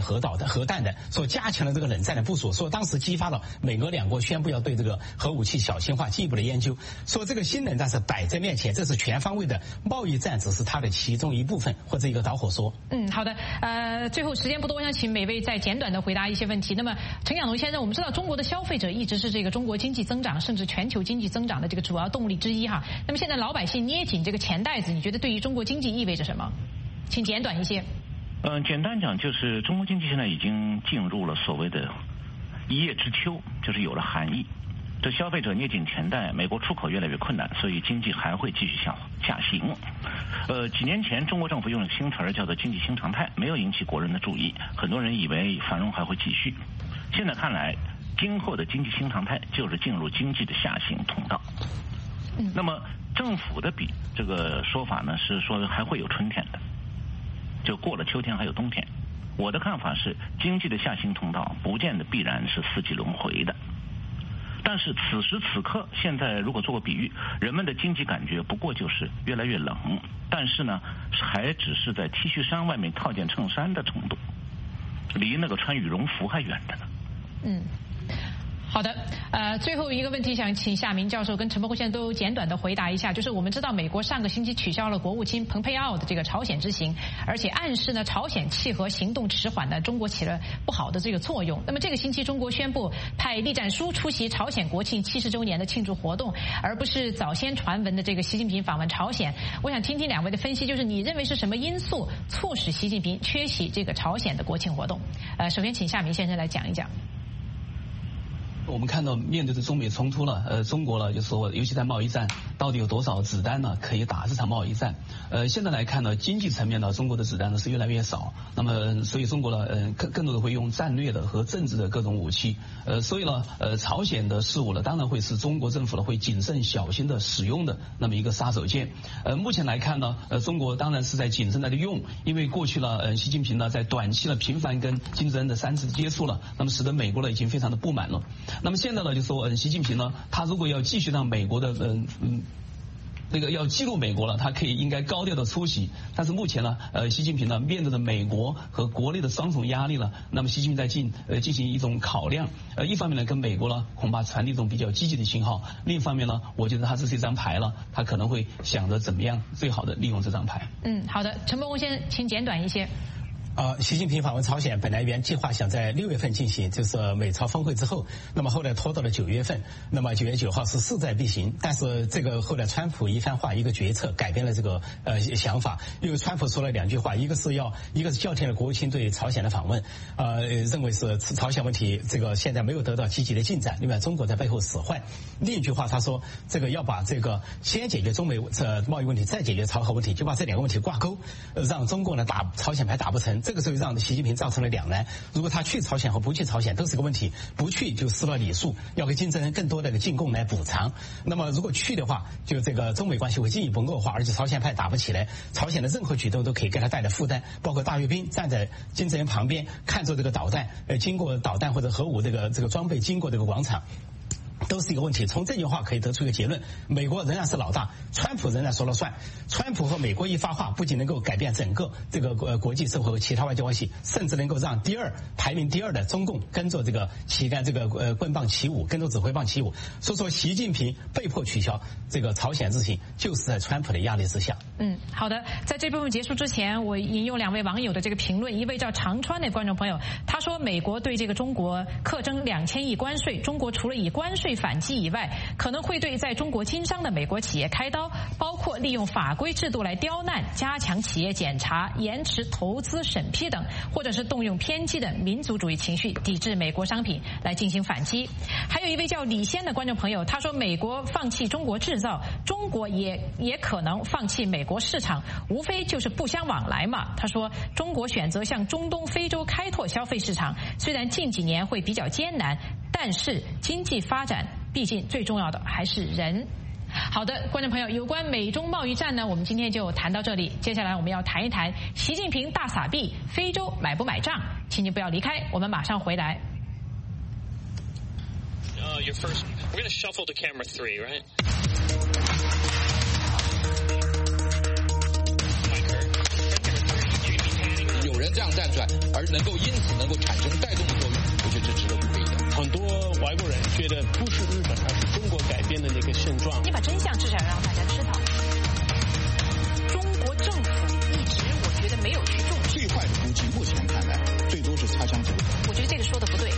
核导的核弹的，说加强了这个冷战的部署，说当时激发了美俄两国宣布要对这个核武器小型化进一步的研究，说这个新冷战是摆在面前，这是全方位的，贸易战只是它的其中一部分或者一个导火索。 嗯，好的，呃，最后时间不多，我想请每位再简短的回答一些问题。那么陈蒋龙先生，我们知道中国的消费者一直是这个中国经济增长甚至全球经济增长的这个主要动力之一哈。那么现在老百姓捏紧这个钱袋子，你觉得对于中国经济意味着什么？请简短一些。 嗯、呃，简单讲就是中国经济现在已经进入了所谓的一叶知秋，就是有了寒意。这消费者捏紧钱袋，美国出口越来越困难，所以经济还会继续下下行。呃，几年前中国政府用了新词儿叫做经济新常态，没有引起国人的注意，很多人以为繁荣还会继续。现在看来，今后的经济新常态就是进入经济的下行通道。那么政府的比这个说法呢是说还会有春天的，就过了秋天还有冬天。我的看法是，经济的下行通道不见得必然是四季轮回的。但是此时此刻，现在如果做个比喻，人们的经济感觉不过就是越来越冷，但是呢，还只是在 T 恤衫外面套件衬衫的程度，离那个穿羽绒服还远着呢。 嗯。好的，呃，最后一个问题想请夏明教授跟陈伯虎先生都简短的回答一下，就是我们知道美国上个星期取消了国务卿蓬佩奥的这个朝鲜之行，而且暗示呢朝鲜契合行动迟缓呢，中国起了不好的这个作用。那么这个星期中国宣布派栗战书出席朝鲜国庆七十周年的庆祝活动，而不是早先传闻的这个习近平访问朝鲜。我想听听两位的分析，就是你认为是什么因素促使习近平缺席这个朝鲜的国庆活动？呃，首先请夏明先生来讲一讲。 我们看到面对着中美冲突了，呃，中国呢就说，尤其在贸易战，到底有多少子弹呢可以打这场贸易战？呃，现在来看呢，经济层面呢，中国的子弹呢是越来越少。那么，所以中国呢，呃，更更多的会用战略的和政治的各种武器。呃，所以呢，呃，朝鲜的事务呢，当然会是中国政府呢会谨慎小心的使用的那么一个杀手锏。呃，目前来看呢，呃，中国当然是在谨慎的用，因为过去呢，呃，习近平呢在短期呢频繁跟金正恩的三次接触了，那么使得美国呢已经非常的不满了。那么现在呢，就说，嗯，习近平呢，他如果要继续让美国的，嗯嗯。那个要激怒美国了，他可以应该高调的出席，但是目前呢，呃，习近平呢面对着美国和国内的双重压力了，那么习近平在进呃进行一种考量，呃，一方面呢跟美国呢恐怕传递一种比较积极的信号，另一方面呢，我觉得他这是一张牌了，他可能会想着怎么样最好的利用这张牌。 嗯，好的，陈伯宏先生，请简短一些。 呃，习近平访问朝鲜本来原计划想在六月份进行，就是美朝峰会之后，那么后来拖到了九月份，那么九月九号是势在必行，但是这个后来川普一番话一个决策改变了这个呃想法，因为川普说了两句话，一个是要一个是叫停了国务卿对朝鲜的访问，呃认为是朝鲜问题这个现在没有得到积极的进展，另外中国在背后使坏，另一句话他说这个要把这个先解决中美呃贸易问题，再解决朝核问题，就把这两个问题挂钩，让中国呢打朝鲜牌打不成。这个时候让习近平造成了两难，如果他去朝鲜和不去朝鲜都是个问题，不去就失了礼数，要给金正恩更多的进贡来补偿。那么如果去的话，就这个中美关系会进一步恶化，而且朝鲜派打不起来，朝鲜的任何举动都可以给他带来负担，包括大阅兵站在金正恩旁边看着这个导弹，呃，经过导弹或者核武这个这个装备经过这个广场。都是一个问题。从这句话可以得出一个结论：美国仍然是老大，川普仍然说了算。川普和美国一发话，不仅能够改变整个这个呃国际社会和其他外交关系，甚至能够让第二排名第二的中共跟着这个旗杆这个呃棍棒起舞，跟着指挥棒起舞。所以说，习近平被迫取消这个朝鲜之行，就是在川普的压力之下。 嗯，好的。在这部分结束之前，我引用两位网友的这个评论。一位叫长川的观众朋友，他说：“美国对这个中国课征两千亿关税，中国除了以关税反击以外，可能会对在中国经商的美国企业开刀，包括利用法规制度来刁难、加强企业检查、延迟投资审批等，或者是动用偏激的民族主义情绪抵制美国商品来进行反击。”还有一位叫李先的观众朋友，他说：“美国放弃中国制造，中国也也可能放弃美国市场，无非就是不相往来嘛。”他说：“中国选择向中东、非洲开拓消费市场，虽然近几年会比较艰难，但是经济发展毕竟最重要的还是人。”好的，观众朋友，有关美中贸易战呢，我们今天就谈到这里。接下来我们要谈一谈习近平大撒币，非洲买不买账？请你不要离开，我们马上回来。 Uh, your first, we're going to shuffle to camera three, right? 有人这样站出来，而能够因此能够产生带动的作用，我觉得这值得鼓励的。 很多外国人觉得不是日本，而是中国改变的那个现状。 你把真相至少让大家知道，中国政府一直我觉得没有去重视。 最坏的估计，目前看来最多是擦枪走火。 我觉得这个说的不对。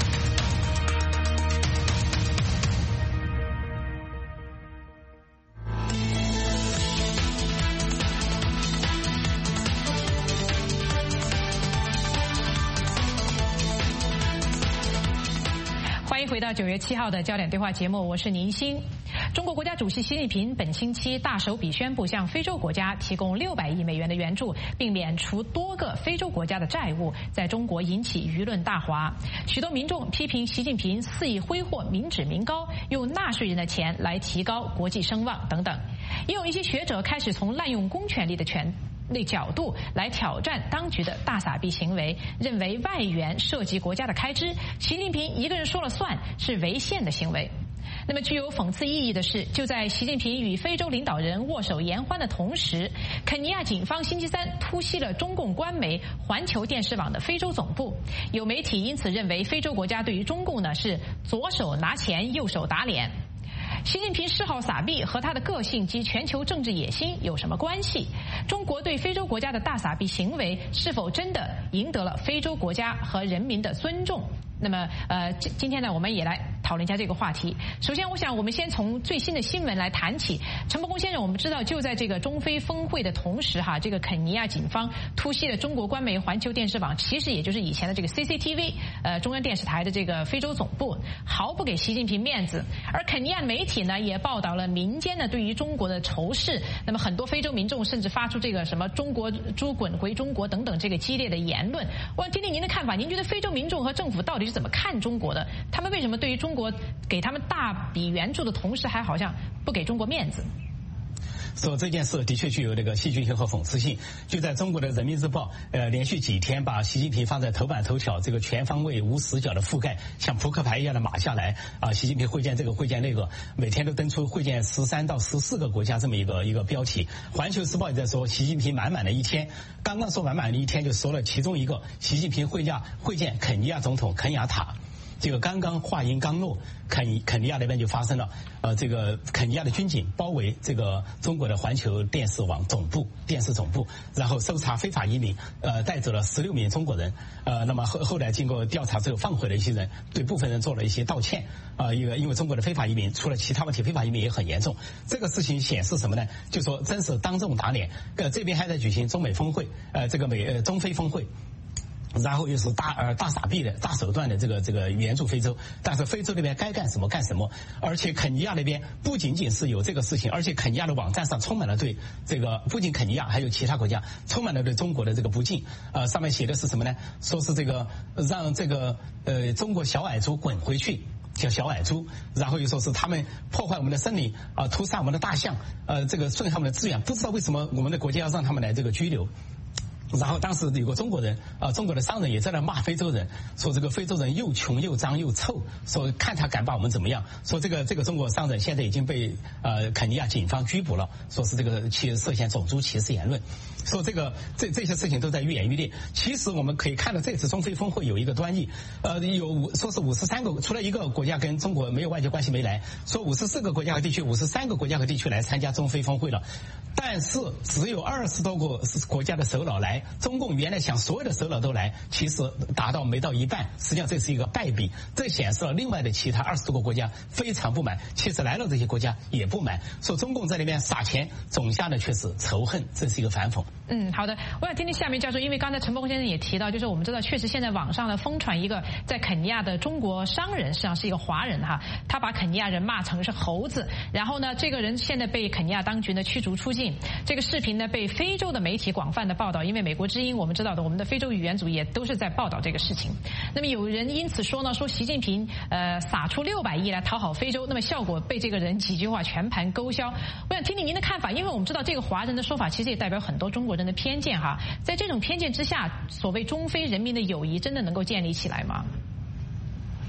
回到九月七号的焦点对话节目，我是宁鑫。中国国家主席习近平本星期大手笔宣布向非洲国家提供六百亿美元的援助，并免除多个非洲国家的债务，在中国引起舆论大哗。许多民众批评习近平肆意挥霍民脂民膏，用纳税人的钱来提高国际声望等等。也有一些学者开始从滥用公权力的权那角度来挑战当局的大撒币行为，认为外援涉及国家的开支，习近平一个人说了算，是违宪的行为。那么具有讽刺意义的是，就在习近平与非洲领导人握手言欢的同时，肯尼亚警方星期三突袭了中共官媒环球电视网的非洲总部。有媒体因此认为，非洲国家对于中共呢是左手拿钱，右手打脸。习近平嗜好撒币和他的个性及全球政治野心有什么关系？中国对非洲国家的大撒币行为是否真的赢得了非洲国家和人民的尊重？那么，呃，今天呢，我们也来讨论一下这个话题。首先，我想我们先从最新的新闻来谈起。陈伯公先生，我们知道就在这个中非峰会的同时，哈，这个肯尼亚警方突袭了中国官媒环球电视网，其实也就是以前的这个 C C T V， 呃，中央电视台的这个非洲总部，毫不给习近平面子。而肯尼亚媒体呢，也报道了民间呢对于中国的仇视。那么，很多非洲民众甚至发出这个什么“中国猪滚回中国”等等这个激烈的言论。我想听听您的看法，您觉得非洲民众和政府到底是怎么看中国的？他们为什么对于中国给他们大笔援助的同时，还好像不给中国面子？ 说这件事的确具有这个戏剧性和讽刺性。就在中国的人民日报，呃，连续几天把习近平放在头版头条，这个全方位无死角的覆盖，像扑克牌一样的码下来啊。习近平会见这个会见那个，每天都登出会见十三到十四个国家这么一个一个标题。环球时报也在说习近平满满的一天，刚刚说满满的一天就说了其中一个，习近平会见会见肯尼亚总统肯雅塔。这个刚刚话音刚落，肯肯尼亚那边就发生了，呃，这个肯尼亚的军警包围这个中国的环球电视网总部电视总部，然后搜查非法移民，呃，带走了十六名中国人，呃，那么后后来经过调查之后放回了一些人，对部分人做了一些道歉，啊、呃，因为因为中国的非法移民除了其他问题，非法移民也很严重。这个事情显示什么呢？就说真是当众打脸。呃，这边还在举行中美峰会，呃，这个美呃中非峰会。然后又是大呃大撒币的大手段的这个这个援助非洲，但是非洲那边该干什么干什么，而且肯尼亚那边不仅仅是有这个事情，而且肯尼亚的网站上充满了对这个不仅肯尼亚还有其他国家充满了对中国的这个不敬，呃上面写的是什么呢？说是这个让这个呃中国小矮猪滚回去。叫小矮猪，然后又说是他们破坏我们的森林啊、呃，屠杀我们的大象，呃，这个损害我们的资源，不知道为什么我们的国家要让他们来这个拘留。然后当时有个中国人啊、呃，中国的商人也在那骂非洲人，说这个非洲人又穷又脏又臭，说看他敢把我们怎么样。说这个这个中国商人现在已经被呃肯尼亚警方拘捕了，说是这个其涉嫌种族歧视言论。说这个这这些事情都在愈演愈烈。其实我们可以看到这次中非峰会有一个端倪，呃，有说是五十三个，除了一个国家跟中国没有外交关系没来，说五十四个国家和地区，五十三个国家和地区来参加中非峰会了，但是只有二十多个国家的首脑来。中共原来想所有的首脑都来，其实达到没到一半，实际上这是一个败笔，这显示了另外的其他二十多个国家非常不满，其实来了这些国家也不满，说中共在那边撒钱，种下的却是仇恨，这是一个反讽。 嗯，好的，我想听听下面教授，因为刚才陈伯公先生也提到，就是我们知道确实现在网上呢疯传一个在肯尼亚的中国商人，实际上是一个华人哈，他把肯尼亚人骂成是猴子，然后呢这个人现在被肯尼亚当局呢驱逐出境，这个视频呢被非洲的媒体广泛的报道，因为美国之音我们知道的，我们的非洲语言组也都是在报道这个事情。那么有人因此说呢，说习近平呃撒出六百亿来讨好非洲，那么效果被这个人几句话全盘勾销。我想听听您的看法，因为我们知道这个华人的说法其实也代表很多中国人的偏见哈，在这种偏见之下，所谓中非人民的友谊真的能够建立起来吗？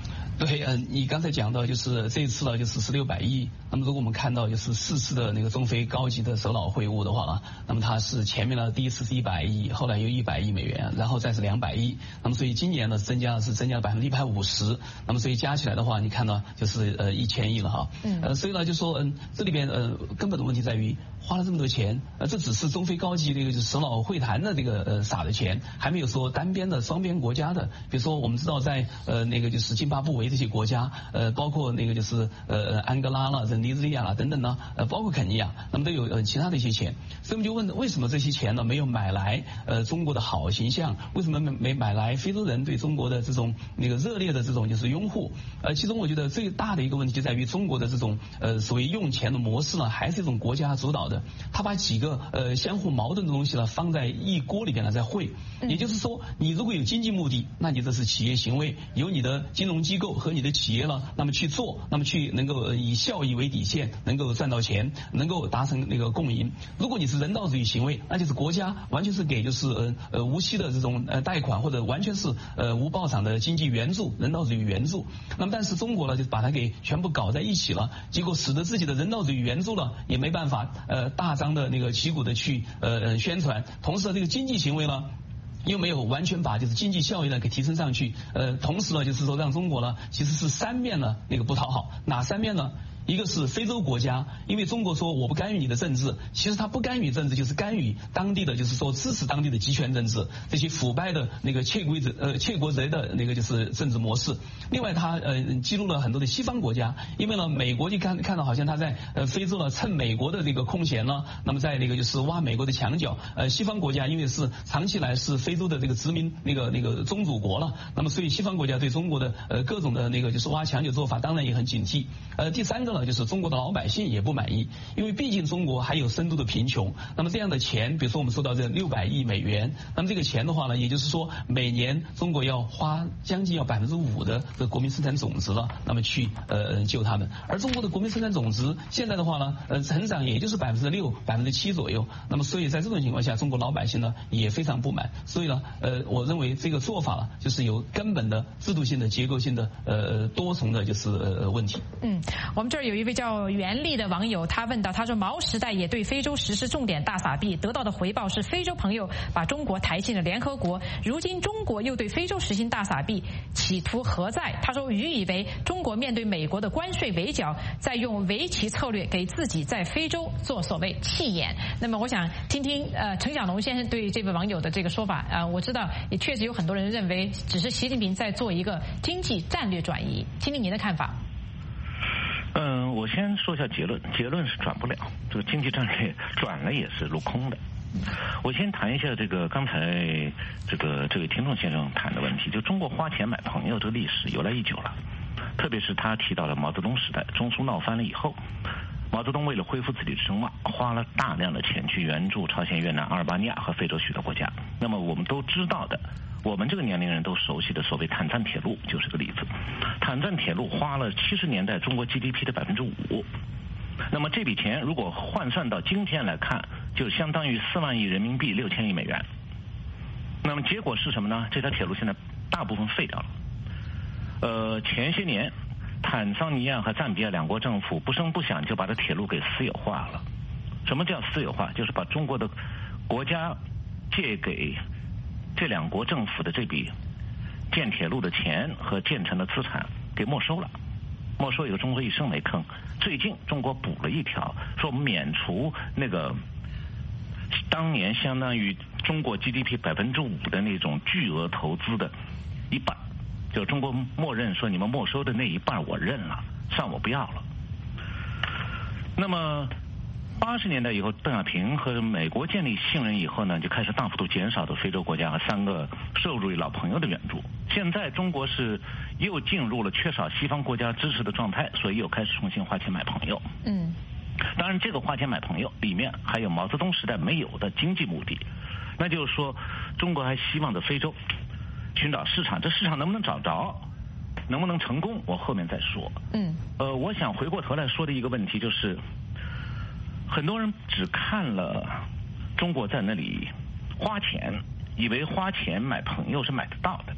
对，嗯，你刚才讲到就是这一次呢，就是十六百亿。那么如果我们看到就是四次的那个中非高级的首脑会晤的话呢，那么它是前面呢第一次是一百亿，后来又一百亿美元，然后再是两百亿。那么所以今年呢增加是增加了百分之一百五十。那么所以加起来的话，你看到就是呃一千亿了哈。嗯。呃，所以呢就说嗯这里边呃根本的问题在于花了这么多钱，呃这只是中非高级这个就是首脑会谈的这个呃撒的钱，还没有说单边的双边国家的，比如说我们知道在呃那个就是津巴布韦这些国家，呃包括那个就是呃安哥拉了、尼日利亚了等等呢，呃包括肯尼亚，那么都有呃其他的一些钱，所以我们就问为什么这些钱呢没有买来呃中国的好形象，为什么没没买来非洲人对中国的这种那个热烈的这种就是拥护？呃其中我觉得最大的一个问题就在于中国的这种呃所谓用钱的模式呢，还是一种国家主导的，他把几个呃相互矛盾的东西呢放在一锅里边呢在烩，也就是说你如果有经济目的，那你这是企业行为，由你的金融机构和你的企业呢，那么去做，那么去能够以效益为底线，能够赚到钱，能够达成那个共赢。如果你是人道主义行为，那就是国家完全是给就是呃呃无息的这种呃贷款，或者完全是呃无报偿的经济援助，人道主义援助。那么但是中国呢就把它给全部搞在一起了，结果使得自己的人道主义援助呢也没办法呃大张的那个旗鼓的去呃宣传，同时呢这个经济行为呢又没有完全把就是经济效益呢给提升上去，呃，同时呢就是说让中国呢其实是三面呢那个不讨好，哪三面呢？一个是非洲国家，因为中国说我不干预你的政治，其实他不干预政治就是干预当地的就是说支持当地的集权政治，这些腐败的那个窃国贼呃窃国贼的那个就是政治模式。另外他呃记录了很多的西方国家，因为呢美国就看看到好像他在呃非洲呢趁美国的这个空闲呢，那么在那个就是挖美国的墙角，呃西方国家因为是长期来是非洲的这个殖民那个那个宗主国了，那么所以西方国家对中国的呃各种的那个就是挖墙角做法当然也很警惕。呃第三个就是中国的老百姓也不满意，因为毕竟中国还有深度的贫穷。那么这样的钱，比如说我们说到这六百亿美元，那么这个钱的话呢，也就是说每年中国要花将近要百分之五的这国民生产总值了，那么去呃救他们。而中国的国民生产总值现在的话呢，呃成长也就是百分之六、百分之七左右。那么所以在这种情况下，中国老百姓呢也非常不满。所以呢，呃，我认为这个做法呢，就是有根本的制度性的、结构性的呃多重的就是呃问题。 嗯，我们这儿有一位叫叫袁丽的网友，他问到，他说毛时代也对非洲实施重点大撒币，得到的回报是非洲朋友把中国抬进了联合国，如今中国又对非洲实行大撒币，企图何在？他说愚以为中国面对美国的关税围剿，在用围棋策略给自己在非洲做所谓弃眼。那么我想听听呃陈小龙先生对这位网友的这个说法啊、呃，我知道也确实有很多人认为只是习近平在做一个经济战略转移，听听您的看法。 嗯，我先说一下结论，结论是转不了，这个经济战略转了也是落空的。我先谈一下这个刚才这个这位听众先生谈的问题，就中国花钱买朋友这个历史由来已久了，特别是他提到了毛泽东时代，中苏闹翻了以后，毛泽东为了恢复自己的声望，花了大量的钱去援助朝鲜、越南、阿尔巴尼亚和非洲许多国家。那么我们都知道的，我们这个年龄人都熟悉的所谓坦赞铁路就是个例子。坦赞铁路花了七十年代中国 G D P 的百分之五，那么这笔钱如果换算到今天来看，就相当于四万亿人民币，六千亿美元。那么结果是什么呢？这条铁路现在大部分废掉了。呃，前些年坦桑尼亚和赞比亚两国政府不声不响就把这铁路给私有化了。什么叫私有化？就是把中国的国家借给这两国政府的这笔建铁路的钱和建成的资产给没收了，没收以后中国一声没吭。最近中国补了一条，说免除那个当年相当于中国 G D P 百分之五的那种巨额投资的一半，就中国默认说你们没收的那一半我认了，算我不要了。那么八十年代以后，邓小平和美国建立信任以后呢，就开始大幅度减少对非洲国家和三个社会主义老朋友的援助。现在中国是又进入了缺少西方国家支持的状态，所以又开始重新花钱买朋友。嗯，当然这个花钱买朋友里面还有毛泽东时代没有的经济目的，那就是说中国还希望在非洲寻找市场，这市场能不能找着，能不能成功，我后面再说。嗯，呃，我想回过头来说的一个问题就是，很多人只看了中国在那里花钱，以为花钱买朋友是买得到的。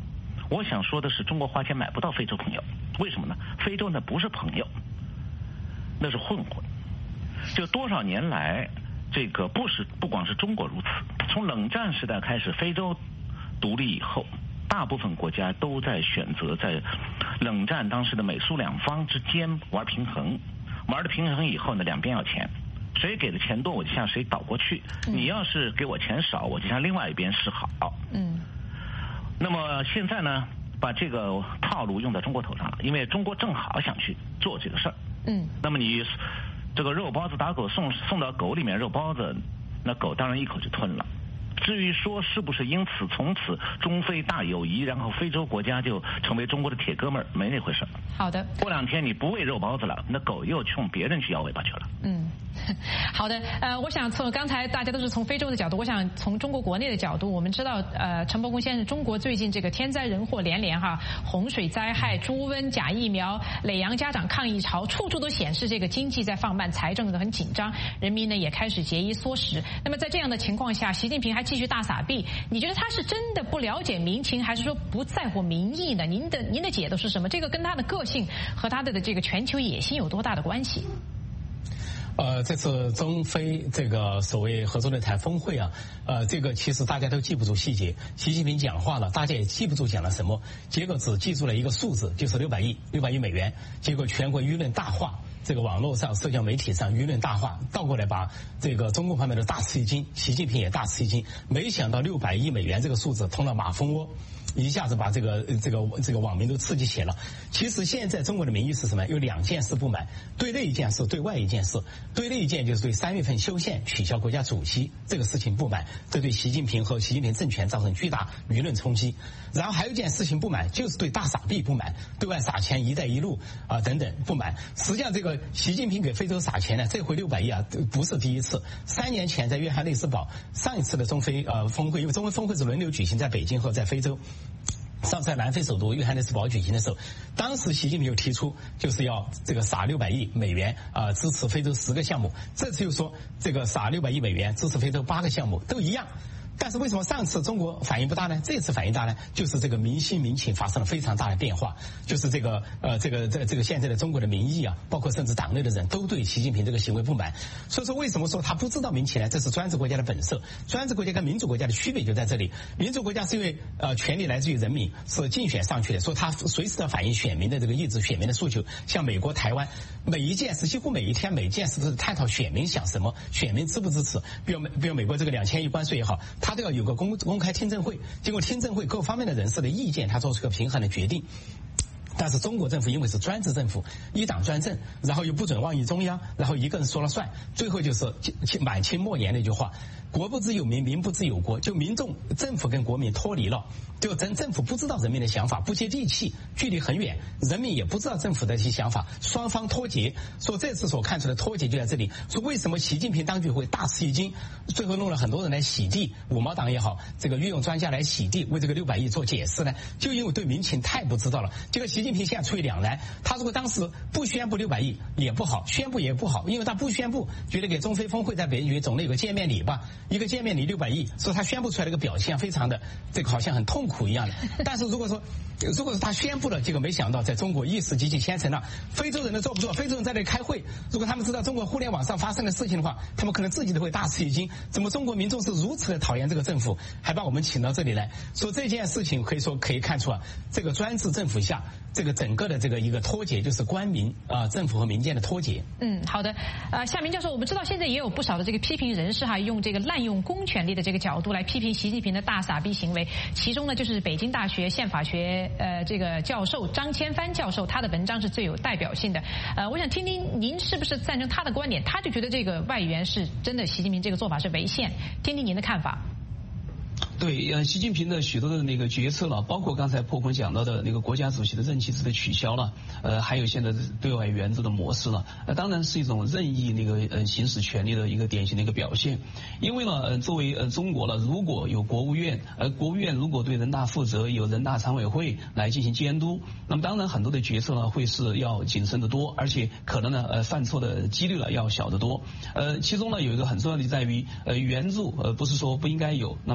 我想说的是，中国花钱买不到非洲朋友，为什么呢？非洲那不是朋友，那是混混。就多少年来，这个不是不光是中国如此，从冷战时代开始，非洲独立以后，大部分国家都在选择在冷战当时的美苏两方之间玩平衡，玩了平衡以后呢，两边要钱。谁给的钱多，我就向谁倒过去。你要是给我钱少，我就向另外一边示好。嗯。那么现在呢，把这个套路用在中国头上了，因为中国正好想去做这个事儿。嗯。那么你这个肉包子打狗送送到狗里面，肉包子，那狗当然一口就吞了。至于说是不是因此从此中非大友谊，然后非洲国家就成为中国的铁哥们儿，没那回事。 好的。 过两天你不喂肉包子了，那狗又冲别人去摇尾巴去了。 嗯。好的，呃，我想从刚才大家都是从非洲的角度，我想从中国国内的角度，我们知道，呃，陈伯公先生，中国最近这个天灾人祸连连哈，洪水灾害、猪瘟、假疫苗、累洋家长抗议潮，处处都显示这个经济在放慢，财政的很紧张，人民呢也开始节衣缩食。那么在这样的情况下，习近平还继续大撒币，你觉得他是真的不了解民情，还是说不在乎民意呢？您的您的解读是什么？这个跟他的个性和他的的这个全球野心有多大的关系？ 呃，这次中非这个所谓合作论坛峰会啊，呃，这个其实大家都记不住细节。习近平讲话了，大家也记不住讲了什么，结果只记住了一个数字，就是六百亿，六百亿美元。结果全国舆论大化，这个网络上、社交媒体上舆论大化，倒过来把这个中共方面的大吃一惊，习近平也大吃一惊。没想到六百亿美元这个数字捅了马蜂窝。一下子把这个这个这个网民都刺激起来了。其实现在中国的民意是什么？有两件事不满，对内一件事，对外一件事。对内一件就是对三月份修宪取消国家主席这个事情不满，这对习近平和习近平政权造成巨大舆论冲击。然后还有一件事情不满，就是对大撒币不满，对外撒钱、一带一路啊、呃、等等不满。实际上，这个习近平给非洲撒钱呢，这回六百亿啊不是第一次。三年前在约翰内斯堡上一次的中非呃峰会，因为中非峰会是轮流举行，在北京和在非洲。上次在南非首都约翰内斯堡举行的时候，当时习近平就提出就是要这个撒六百亿美元啊、呃、支持非洲十个项目，这次又说这个撒六百亿美元支持非洲八个项目，都一样。但是为什么上次中国反应不大呢？这次反应大呢？就是这个民心民情发生了非常大的变化，就是这个呃这个这个这个现在的中国的民意啊，包括甚至党内的人都对习近平这个行为不满。所以说为什么说他不知道民情呢？这是专制国家的本色。专制国家跟民主国家的区别就在这里。民主国家是因为呃权力来自于人民，是竞选上去的，所以他随时要反映选民的这个意志、选民的诉求。像美国、台湾，每一件事几乎每一天每一件事都是探讨选民想什么，选民支不支持。比如比如美国这个两千亿关税也好，他都要有个公公开听证会，经过听证会各方面的人士的意见，他做出个平衡的决定。但是中国政府因为是专制政府，一党专政，然后又不准妄议中央，然后一个人说了算，最后就是满清莫言那句话：国不知有民，民不知有国。就民众、政府跟国民脱离了，就政政府不知道人民的想法，不接地气，距离很远，人民也不知道政府的一些想法，双方脱节。说这次所看出的脱节就在这里。说为什么习近平当局会大吃一惊，最后弄了很多人来洗地，五毛党也好，这个御用专家来洗地，为这个六百亿做解释呢？就因为对民情太不知道了。这个习近平现在处于两难，他如果当时不宣布六百亿也不好，宣布也不好，因为他不宣布，觉得给中非峰会在北京总得有个见面礼吧，一个见面礼六百亿，所以他宣布出来的一个表现非常的这个好像很痛苦一样的。但是如果说如果是他宣布了，结果没想到在中国一时激起千层浪，非洲人都坐不住，非洲人在那里开会，如果他们知道中国互联网上发生的事情的话，他们可能自己都会大吃一惊，怎么中国民众是如此的讨厌这个政府，还把我们请到这里来。说这件事情可以说可以看出啊，这个专制政府下这个整个的这个一个脱节，就是官民啊、呃、政府和民间的脱节。 嗯，好的。呃，夏明教授，我们知道现在也有不少的这个批评人士哈，用这个滥用公权力的这个角度来批评习近平的大撒币行为，其中呢就是北京大学宪法学呃这个教授张千帆教授，他的文章是最有代表性的。呃，我想听听您是不是赞成他的观点？他就觉得这个外援是真的，习近平这个做法是违宪，听听您的看法。 对，呃，习近平的许多的那个决策了，包括刚才破空讲到的那个国家主席的任期制的取消了，呃，还有现在的对外援助的模式了，呃，当然是一种任意那个呃行使权力的一个典型的一个表现。因为呢，呃，作为呃中国了，如果有国务院，呃，国务院如果对人大负责，有人大常委会来进行监督，那么当然很多的决策呢会是要谨慎得多，而且可能呢呃犯错的几率呢要小得多。呃，其中呢有一个很重要的在于，呃，援助呃不是说不应该有，那么是应该有。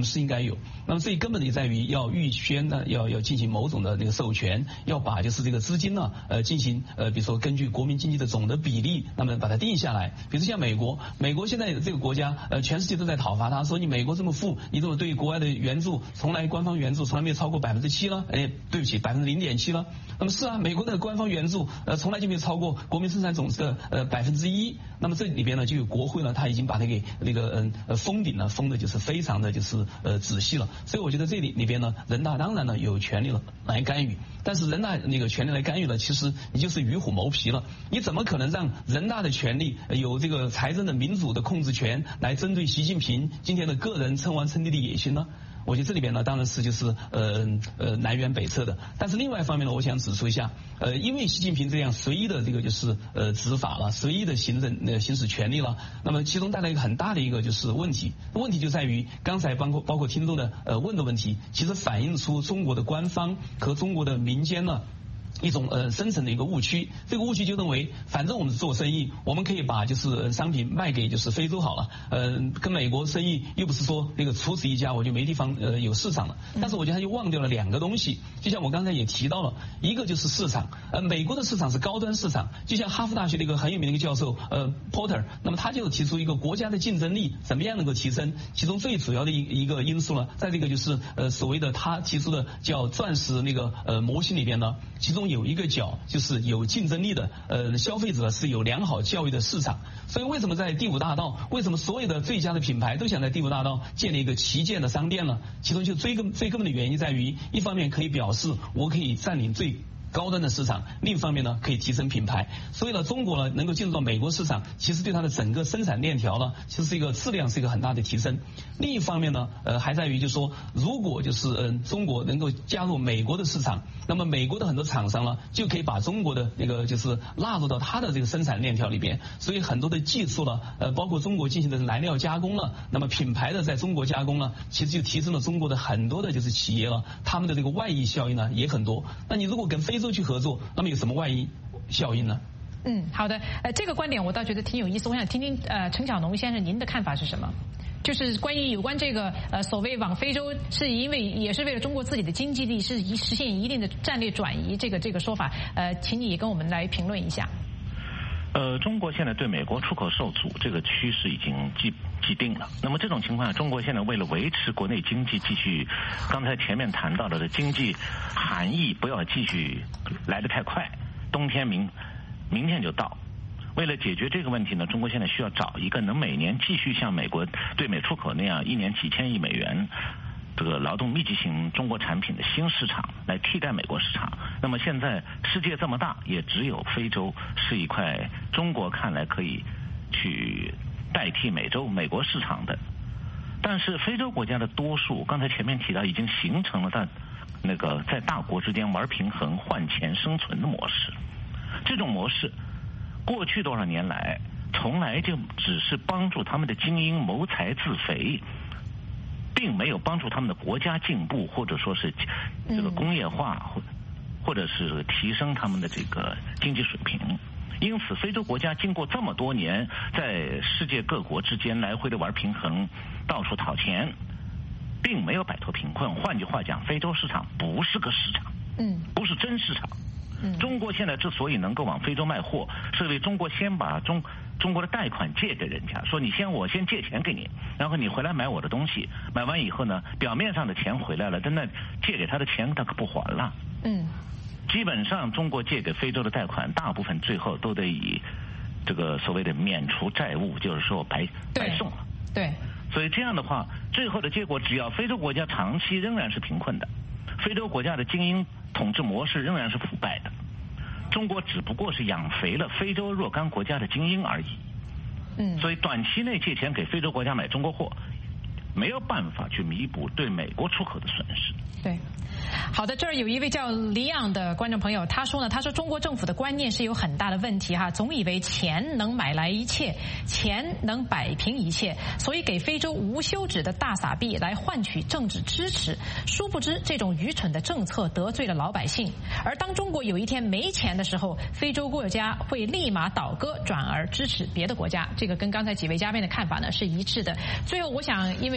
有。那么最根本的也在于要预先呢，要要进行某种的那个授权，要把就是这个资金呢，呃，进行呃，比如说根据国民经济的总的比例，那么把它定下来。比如像美国，美国现在这个国家，呃，全世界都在讨伐他，说你美国这么富，你怎么对国外的援助从来官方援助从来没有超过百分之七了？哎，对不起，百分之零点七了。那么是啊，美国的官方援助呃从来就没有超过国民生产总值的呃百分之一。那么这里边呢，就有国会呢，他已经把它给那个嗯呃封顶了，封的就是非常的就是呃仔细了。所以我觉得这里里边呢，人大当然呢有权利了来干预，但是人大那个权利来干预了，其实你就是与虎谋皮了。你怎么可能让人大的权力有这个财政的民主的控制权来针对习近平今天的个人称王称帝的野心呢？我觉得这里边呢，当然是就是呃呃南辕北辙的。但是另外一方面呢，我想指出一下，呃，因为习近平这样随意的这个就是呃执法了，随意的行政呃行使权力了，那么其中带来一个很大的一个就是问题，问题就在于刚才包括包括听众的呃问的问题，其实反映出中国的官方和中国的民间呢一种呃深层的一个误区。这个误区就认为，反正我们做生意，我们可以把就是商品卖给就是非洲好了，呃，跟美国生意又不是说那个除此一家我就没地方呃有市场了。但是我觉得他就忘掉了两个东西，就像我刚才也提到了，一个就是市场，呃，美国的市场是高端市场，就像哈佛大学的一个很有名的一个教授呃 Porter， 那么他就提出一个国家的竞争力怎么样能够提升，其中最主要的一一个因素呢，在这个就是呃所谓的他提出的叫钻石那个呃模型里边呢，其中有一个角就是有竞争力的，呃，消费者是有良好教育的市场。所以为什么在第五大道，为什么所有的最佳的品牌都想在第五大道建立一个旗舰的商店呢？其中就最根最根本的原因在于，一方面可以表示我可以占领最高端的市场，另一方面呢可以提升品牌。所以呢，中国呢能够进入到美国市场，其实对它的整个生产链条呢，其实是一个质量是一个很大的提升。另一方面呢，呃，还在于就是说，如果就是嗯、呃、中国能够加入美国的市场，那么美国的很多厂商呢就可以把中国的那个就是纳入到它的这个生产链条里边。所以很多的技术了，呃，包括中国进行的燃料加工了，那么品牌的在中国加工了，其实就提升了中国的很多的就是企业了，他们的这个外溢效应呢也很多。那你如果跟非洲去合作，那么有什么外溢效应呢？ 嗯，好的，呃，这个观点我倒觉得挺有意思，我想听听呃陈小农先生您的看法是什么？就是关于有关这个呃所谓往非洲是因为也是为了中国自己的经济力是一实现一定的战略转移这个这个说法，呃，请你也跟我们来评论一下。 呃，中国现在对美国出口受阻这个趋势已经既既定了。那么这种情况下，中国现在为了维持国内经济继续，刚才前面谈到了的经济含义不要继续来得太快，冬天明明天就到。为了解决这个问题呢，中国现在需要找一个能每年继续像美国对美出口那样一年几千亿美元这个劳动密集型中国产品的新市场来替代美国市场。那么现在世界这么大，也只有非洲是一块中国看来可以去代替美洲美国市场的。但是非洲国家的多数，刚才前面提到已经形成了在那个在大国之间玩平衡换钱生存的模式。这种模式过去多少年来从来就只是帮助他们的精英谋财自肥，并没有帮助他们的国家进步，或者说是这个工业化，或或者是提升他们的这个经济水平。因此非洲国家经过这么多年在世界各国之间来回的玩平衡，到处讨钱，并没有摆脱贫困。换句话讲，非洲市场不是个市场，嗯，不是真市场。中国现在之所以能够往非洲卖货，是因为中国先把中中国的贷款借给人家，说你先我先借钱给你，然后你回来买我的东西，买完以后呢，表面上的钱回来了，但那借给他的钱他可不还了。嗯，基本上中国借给非洲的贷款，大部分最后都得以这个所谓的免除债务，就是说白白送了。 对， 所以这样的话，最后的结果，只要非洲国家长期仍然是贫困的，非洲国家的精英统治模式仍然是腐败的，中国只不过是养肥了非洲若干国家的精英而已。嗯，所以短期内借钱给非洲国家买中国货，没有办法去弥补对美国出口的损失。 对，好的，这儿有一位叫李昂的观众朋友，他说呢，他说中国政府的观念是有很大的问题哈，总以为钱能买来一切，钱能摆平一切，所以给非洲无休止的大撒币来换取政治支持，殊不知这种愚蠢的政策得罪了老百姓。而当中国有一天没钱的时候，非洲国家会立马倒戈，转而支持别的国家。这个跟刚才几位嘉宾的看法呢是一致的。最后我想，因为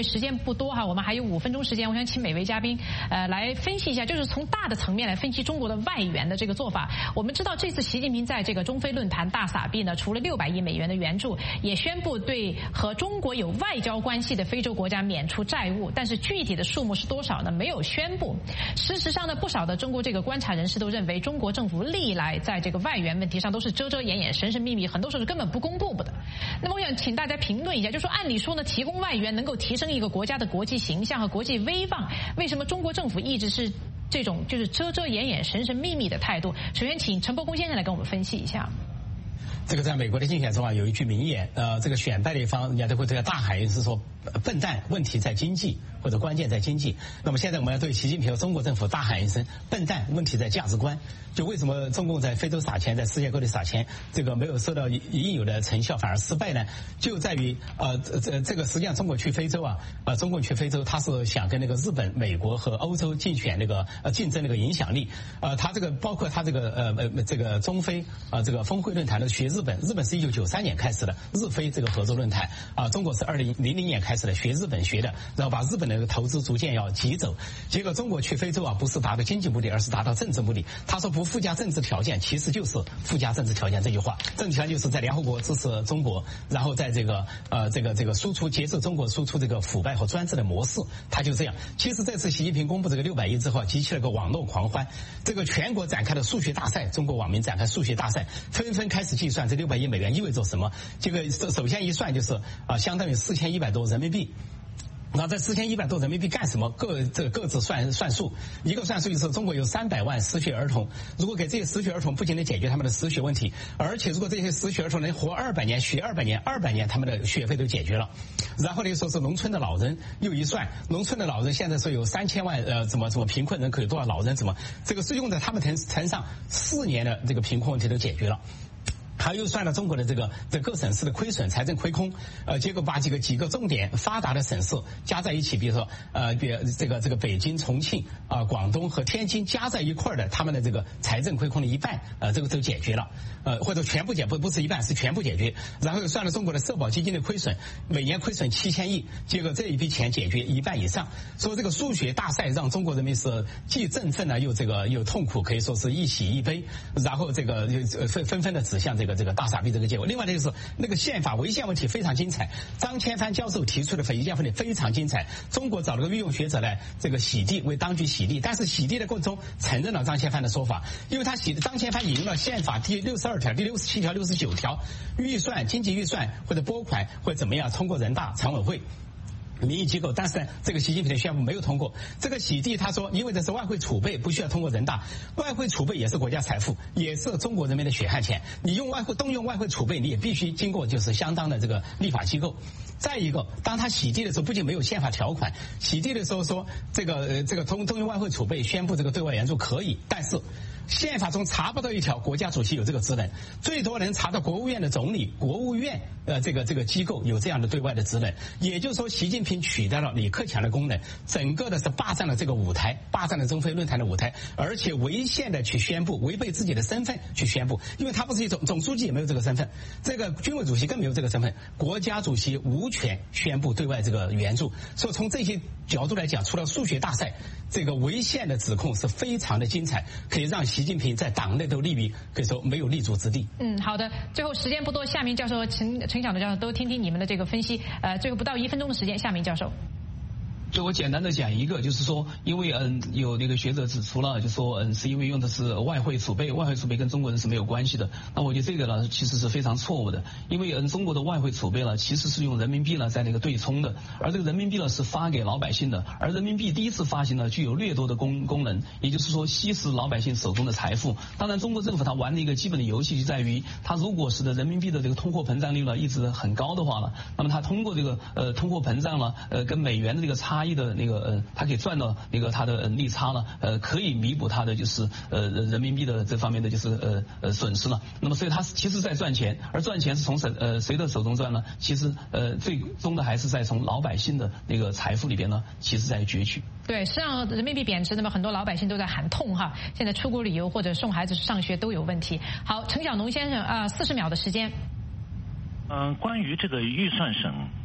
为时间不多哈，我们还有五分钟时间，我想请每位嘉宾呃来分析一下，就是从大的层面来分析中国的外援的这个做法。我们知道这次习近平在这个中非论坛大撒币呢，除了六百亿美元的援助，也宣布对和中国有外交关系的非洲国家免除债务，但是具体的数目是多少呢？没有宣布。事实上呢，不少的中国这个观察人士都认为，中国政府历来在这个外援问题上都是遮遮掩掩、神神秘秘，很多时候是根本不公布的。那么我想请大家评论一下，就说按理说呢，提供外援能够提升一个国家的国际形象和国际威望，为什么中国政府一直是这种就是遮遮掩掩、神神秘秘的态度？首先，请陈伯公先生来跟我们分析一下。 这个在美国的竞选中啊，有一句名言，呃，这个选败的一方，人家都会对他大喊，是说笨蛋，问题在经济，或者关键在经济。那么现在我们要对习近平和中国政府大喊一声，笨蛋，问题在价值观。就为什么中共在非洲撒钱，在世界各地撒钱，这个没有收到应有的成效，反而失败呢？就在于呃，这这个实际上中国去非洲啊，呃，中共去非洲，他是想跟那个日本、美国和欧洲竞选那个呃竞争那个影响力。呃，他这个包括他这个呃呃这个中非啊、呃、这个峰会论坛的学日本，日本是一九九三年开始的日非这个合作论坛啊、呃，中国是二零零零年开始的学日本学的，然后把日本的投资逐渐要挤走。结果中国去非洲啊，不是达到经济目的，而是达到政治目的。他说不附加政治条件，其实就是附加政治条件。这句话，政治条件就是在联合国支持中国，然后在这个呃这个这个输出接受中国输出这个腐败和专制的模式，他就这样。其实这次习近平公布这个六百亿之后，激起了个网络狂欢，这个全国展开了数学大赛，中国网民展开数学大赛，纷纷开始计算这六百亿美元意味着什么。这个首先一算就是啊、呃，相当于四千一百多人民币。那这四千一百多人民币干什么？各这各自算算数，一个算数就是中国有三百万失学儿童，如果给这些失学儿童不仅能解决他们的失学问题，而且如果这些失学儿童能活二百年、学二百年、二百年，他们的学费都解决了。然后呢，说是农村的老人，又一算，农村的老人现在说有三千万呃怎么怎么贫困人口有多少老人怎么，这个是用在他们身身上四年的这个贫困问题都解决了。他又算了中国的这个这各省市的亏损、财政亏空，呃，结果把几个几个重点发达的省市加在一起，比如说呃，比这个这个北京、重庆啊、呃、广东和天津加在一块儿的，他们的这个财政亏空的一半，呃，这个都解决了，呃，或者全部解不不是一半，是全部解决。然后又算了中国的社保基金的亏损，每年亏损七千亿，结果这一笔钱解决一半以上。所以这个数学大赛让中国人民是既振奋呢，又这个又痛苦，可以说是一喜一悲。然后这个又纷纷纷的指向这个。这个大傻逼这个结果，另外呢就是那个宪法违宪问题非常精彩。张千帆教授提出的违宪问题非常精彩。中国找了个御用学者来这个洗地，为当局洗地，但是洗地的过程中承认了张千帆的说法，因为他洗张千帆引用了宪法第六十二条、第六十七条、六十九条，预算、经济预算或者拨款或者怎么样通过人大常委会。民意机构，但是呢，这个习近平的宣布没有通过。这个洗地，他说，因为这是外汇储备，不需要通过人大。外汇储备也是国家财富，也是中国人民的血汗钱。你用外汇动用外汇储备，你也必须经过就是相当的这个立法机构。再一个，当他洗地的时候，不仅没有宪法条款，洗地的时候说这个呃这个动动用外汇储备宣布这个对外援助可以，但是宪法中查不到一条国家主席有这个职能，最多能查到国务院的总理、国务院呃这个这个机构有这样的对外的职能。也就是说，习近平取代了李克强的功能，整个的是霸占了这个舞台，霸占了中非论坛的舞台，而且违宪的去宣布，违背自己的身份去宣布，因为他不是总总书记也没有这个身份，这个军委主席更没有这个身份，国家主席无权宣布对外这个援助。所以从这些角度来讲，除了数学大赛，这个违宪的指控是非常的精彩，可以让习近平在党内都立于可以说没有立足之地。 嗯，好的，最后时间不多，夏明教授、陈陈晓的教授都听听你们的这个分析。呃，最后不到一分钟的时间，夏明教授。 就我简单的讲一个，就是说，因为嗯有那个学者指出了，就说嗯是因为用的是外汇储备，外汇储备跟中国人是没有关系的。那我觉得这个呢其实是非常错误的，因为嗯中国的外汇储备呢其实是用人民币呢在那个对冲的，而这个人民币呢是发给老百姓的，而人民币第一次发行呢具有掠夺的功功能，也就是说吸食老百姓手中的财富。当然，中国政府它玩的一个基本的游戏就在于，它如果使得人民币的这个通货膨胀率呢一直很高的话呢，那么它通过这个呃通货膨胀呢呃跟美元的这个差异的那个呃。它可以赚到那个它的利差了，呃，可以弥补它的就是呃人民币的这方面的就是呃呃损失了。那么所以它其实在赚钱，而赚钱是从谁呃谁的手中赚呢？其实呃最终的还是在从老百姓的那个财富里边呢，其实在攫取。 对，实际上人民币贬值，那么很多老百姓都在喊痛哈。现在出国旅游或者送孩子上学都有问题。好，陈晓农先生啊，四十秒的时间。 嗯、呃，关于这个预算省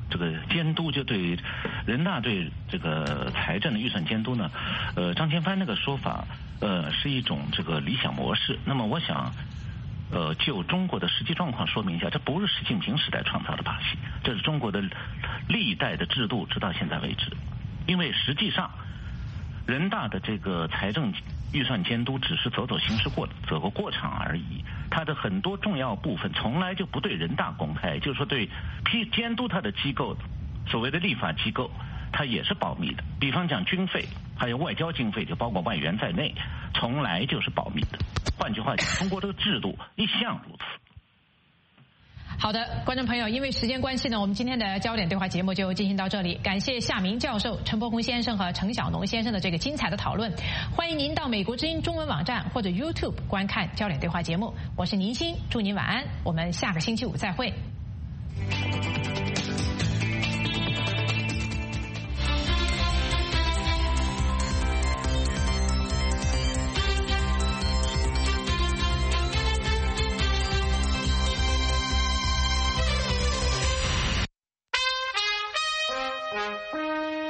这个监督，就对人大对这个财政的预算监督呢，呃，张千帆那个说法，呃，是一种这个理想模式。那么我想，呃，就中国的实际状况说明一下，这不是习近平时代创造的把戏，这是中国的历代的制度，直到现在为止。因为实际上，人大的这个财政预算监督只是走走形式过走个过场而已，它的很多重要部分从来就不对人大公开，就是说对批监督它的机构，所谓的立法机构，它也是保密的。比方讲军费，还有外交经费，就包括外援在内，从来就是保密的。换句话讲，中国这个制度一向如此。 好的，观众朋友，因为时间关系呢，我们今天的焦点对话节目就进行到这里。感谢夏明教授、陈伯宏先生和程晓农先生的这个精彩的讨论。欢迎您到美国之音中文网站或者 YouTube 观看焦点对话节目。我是宁鑫，祝您晚安，我们下个星期五再会。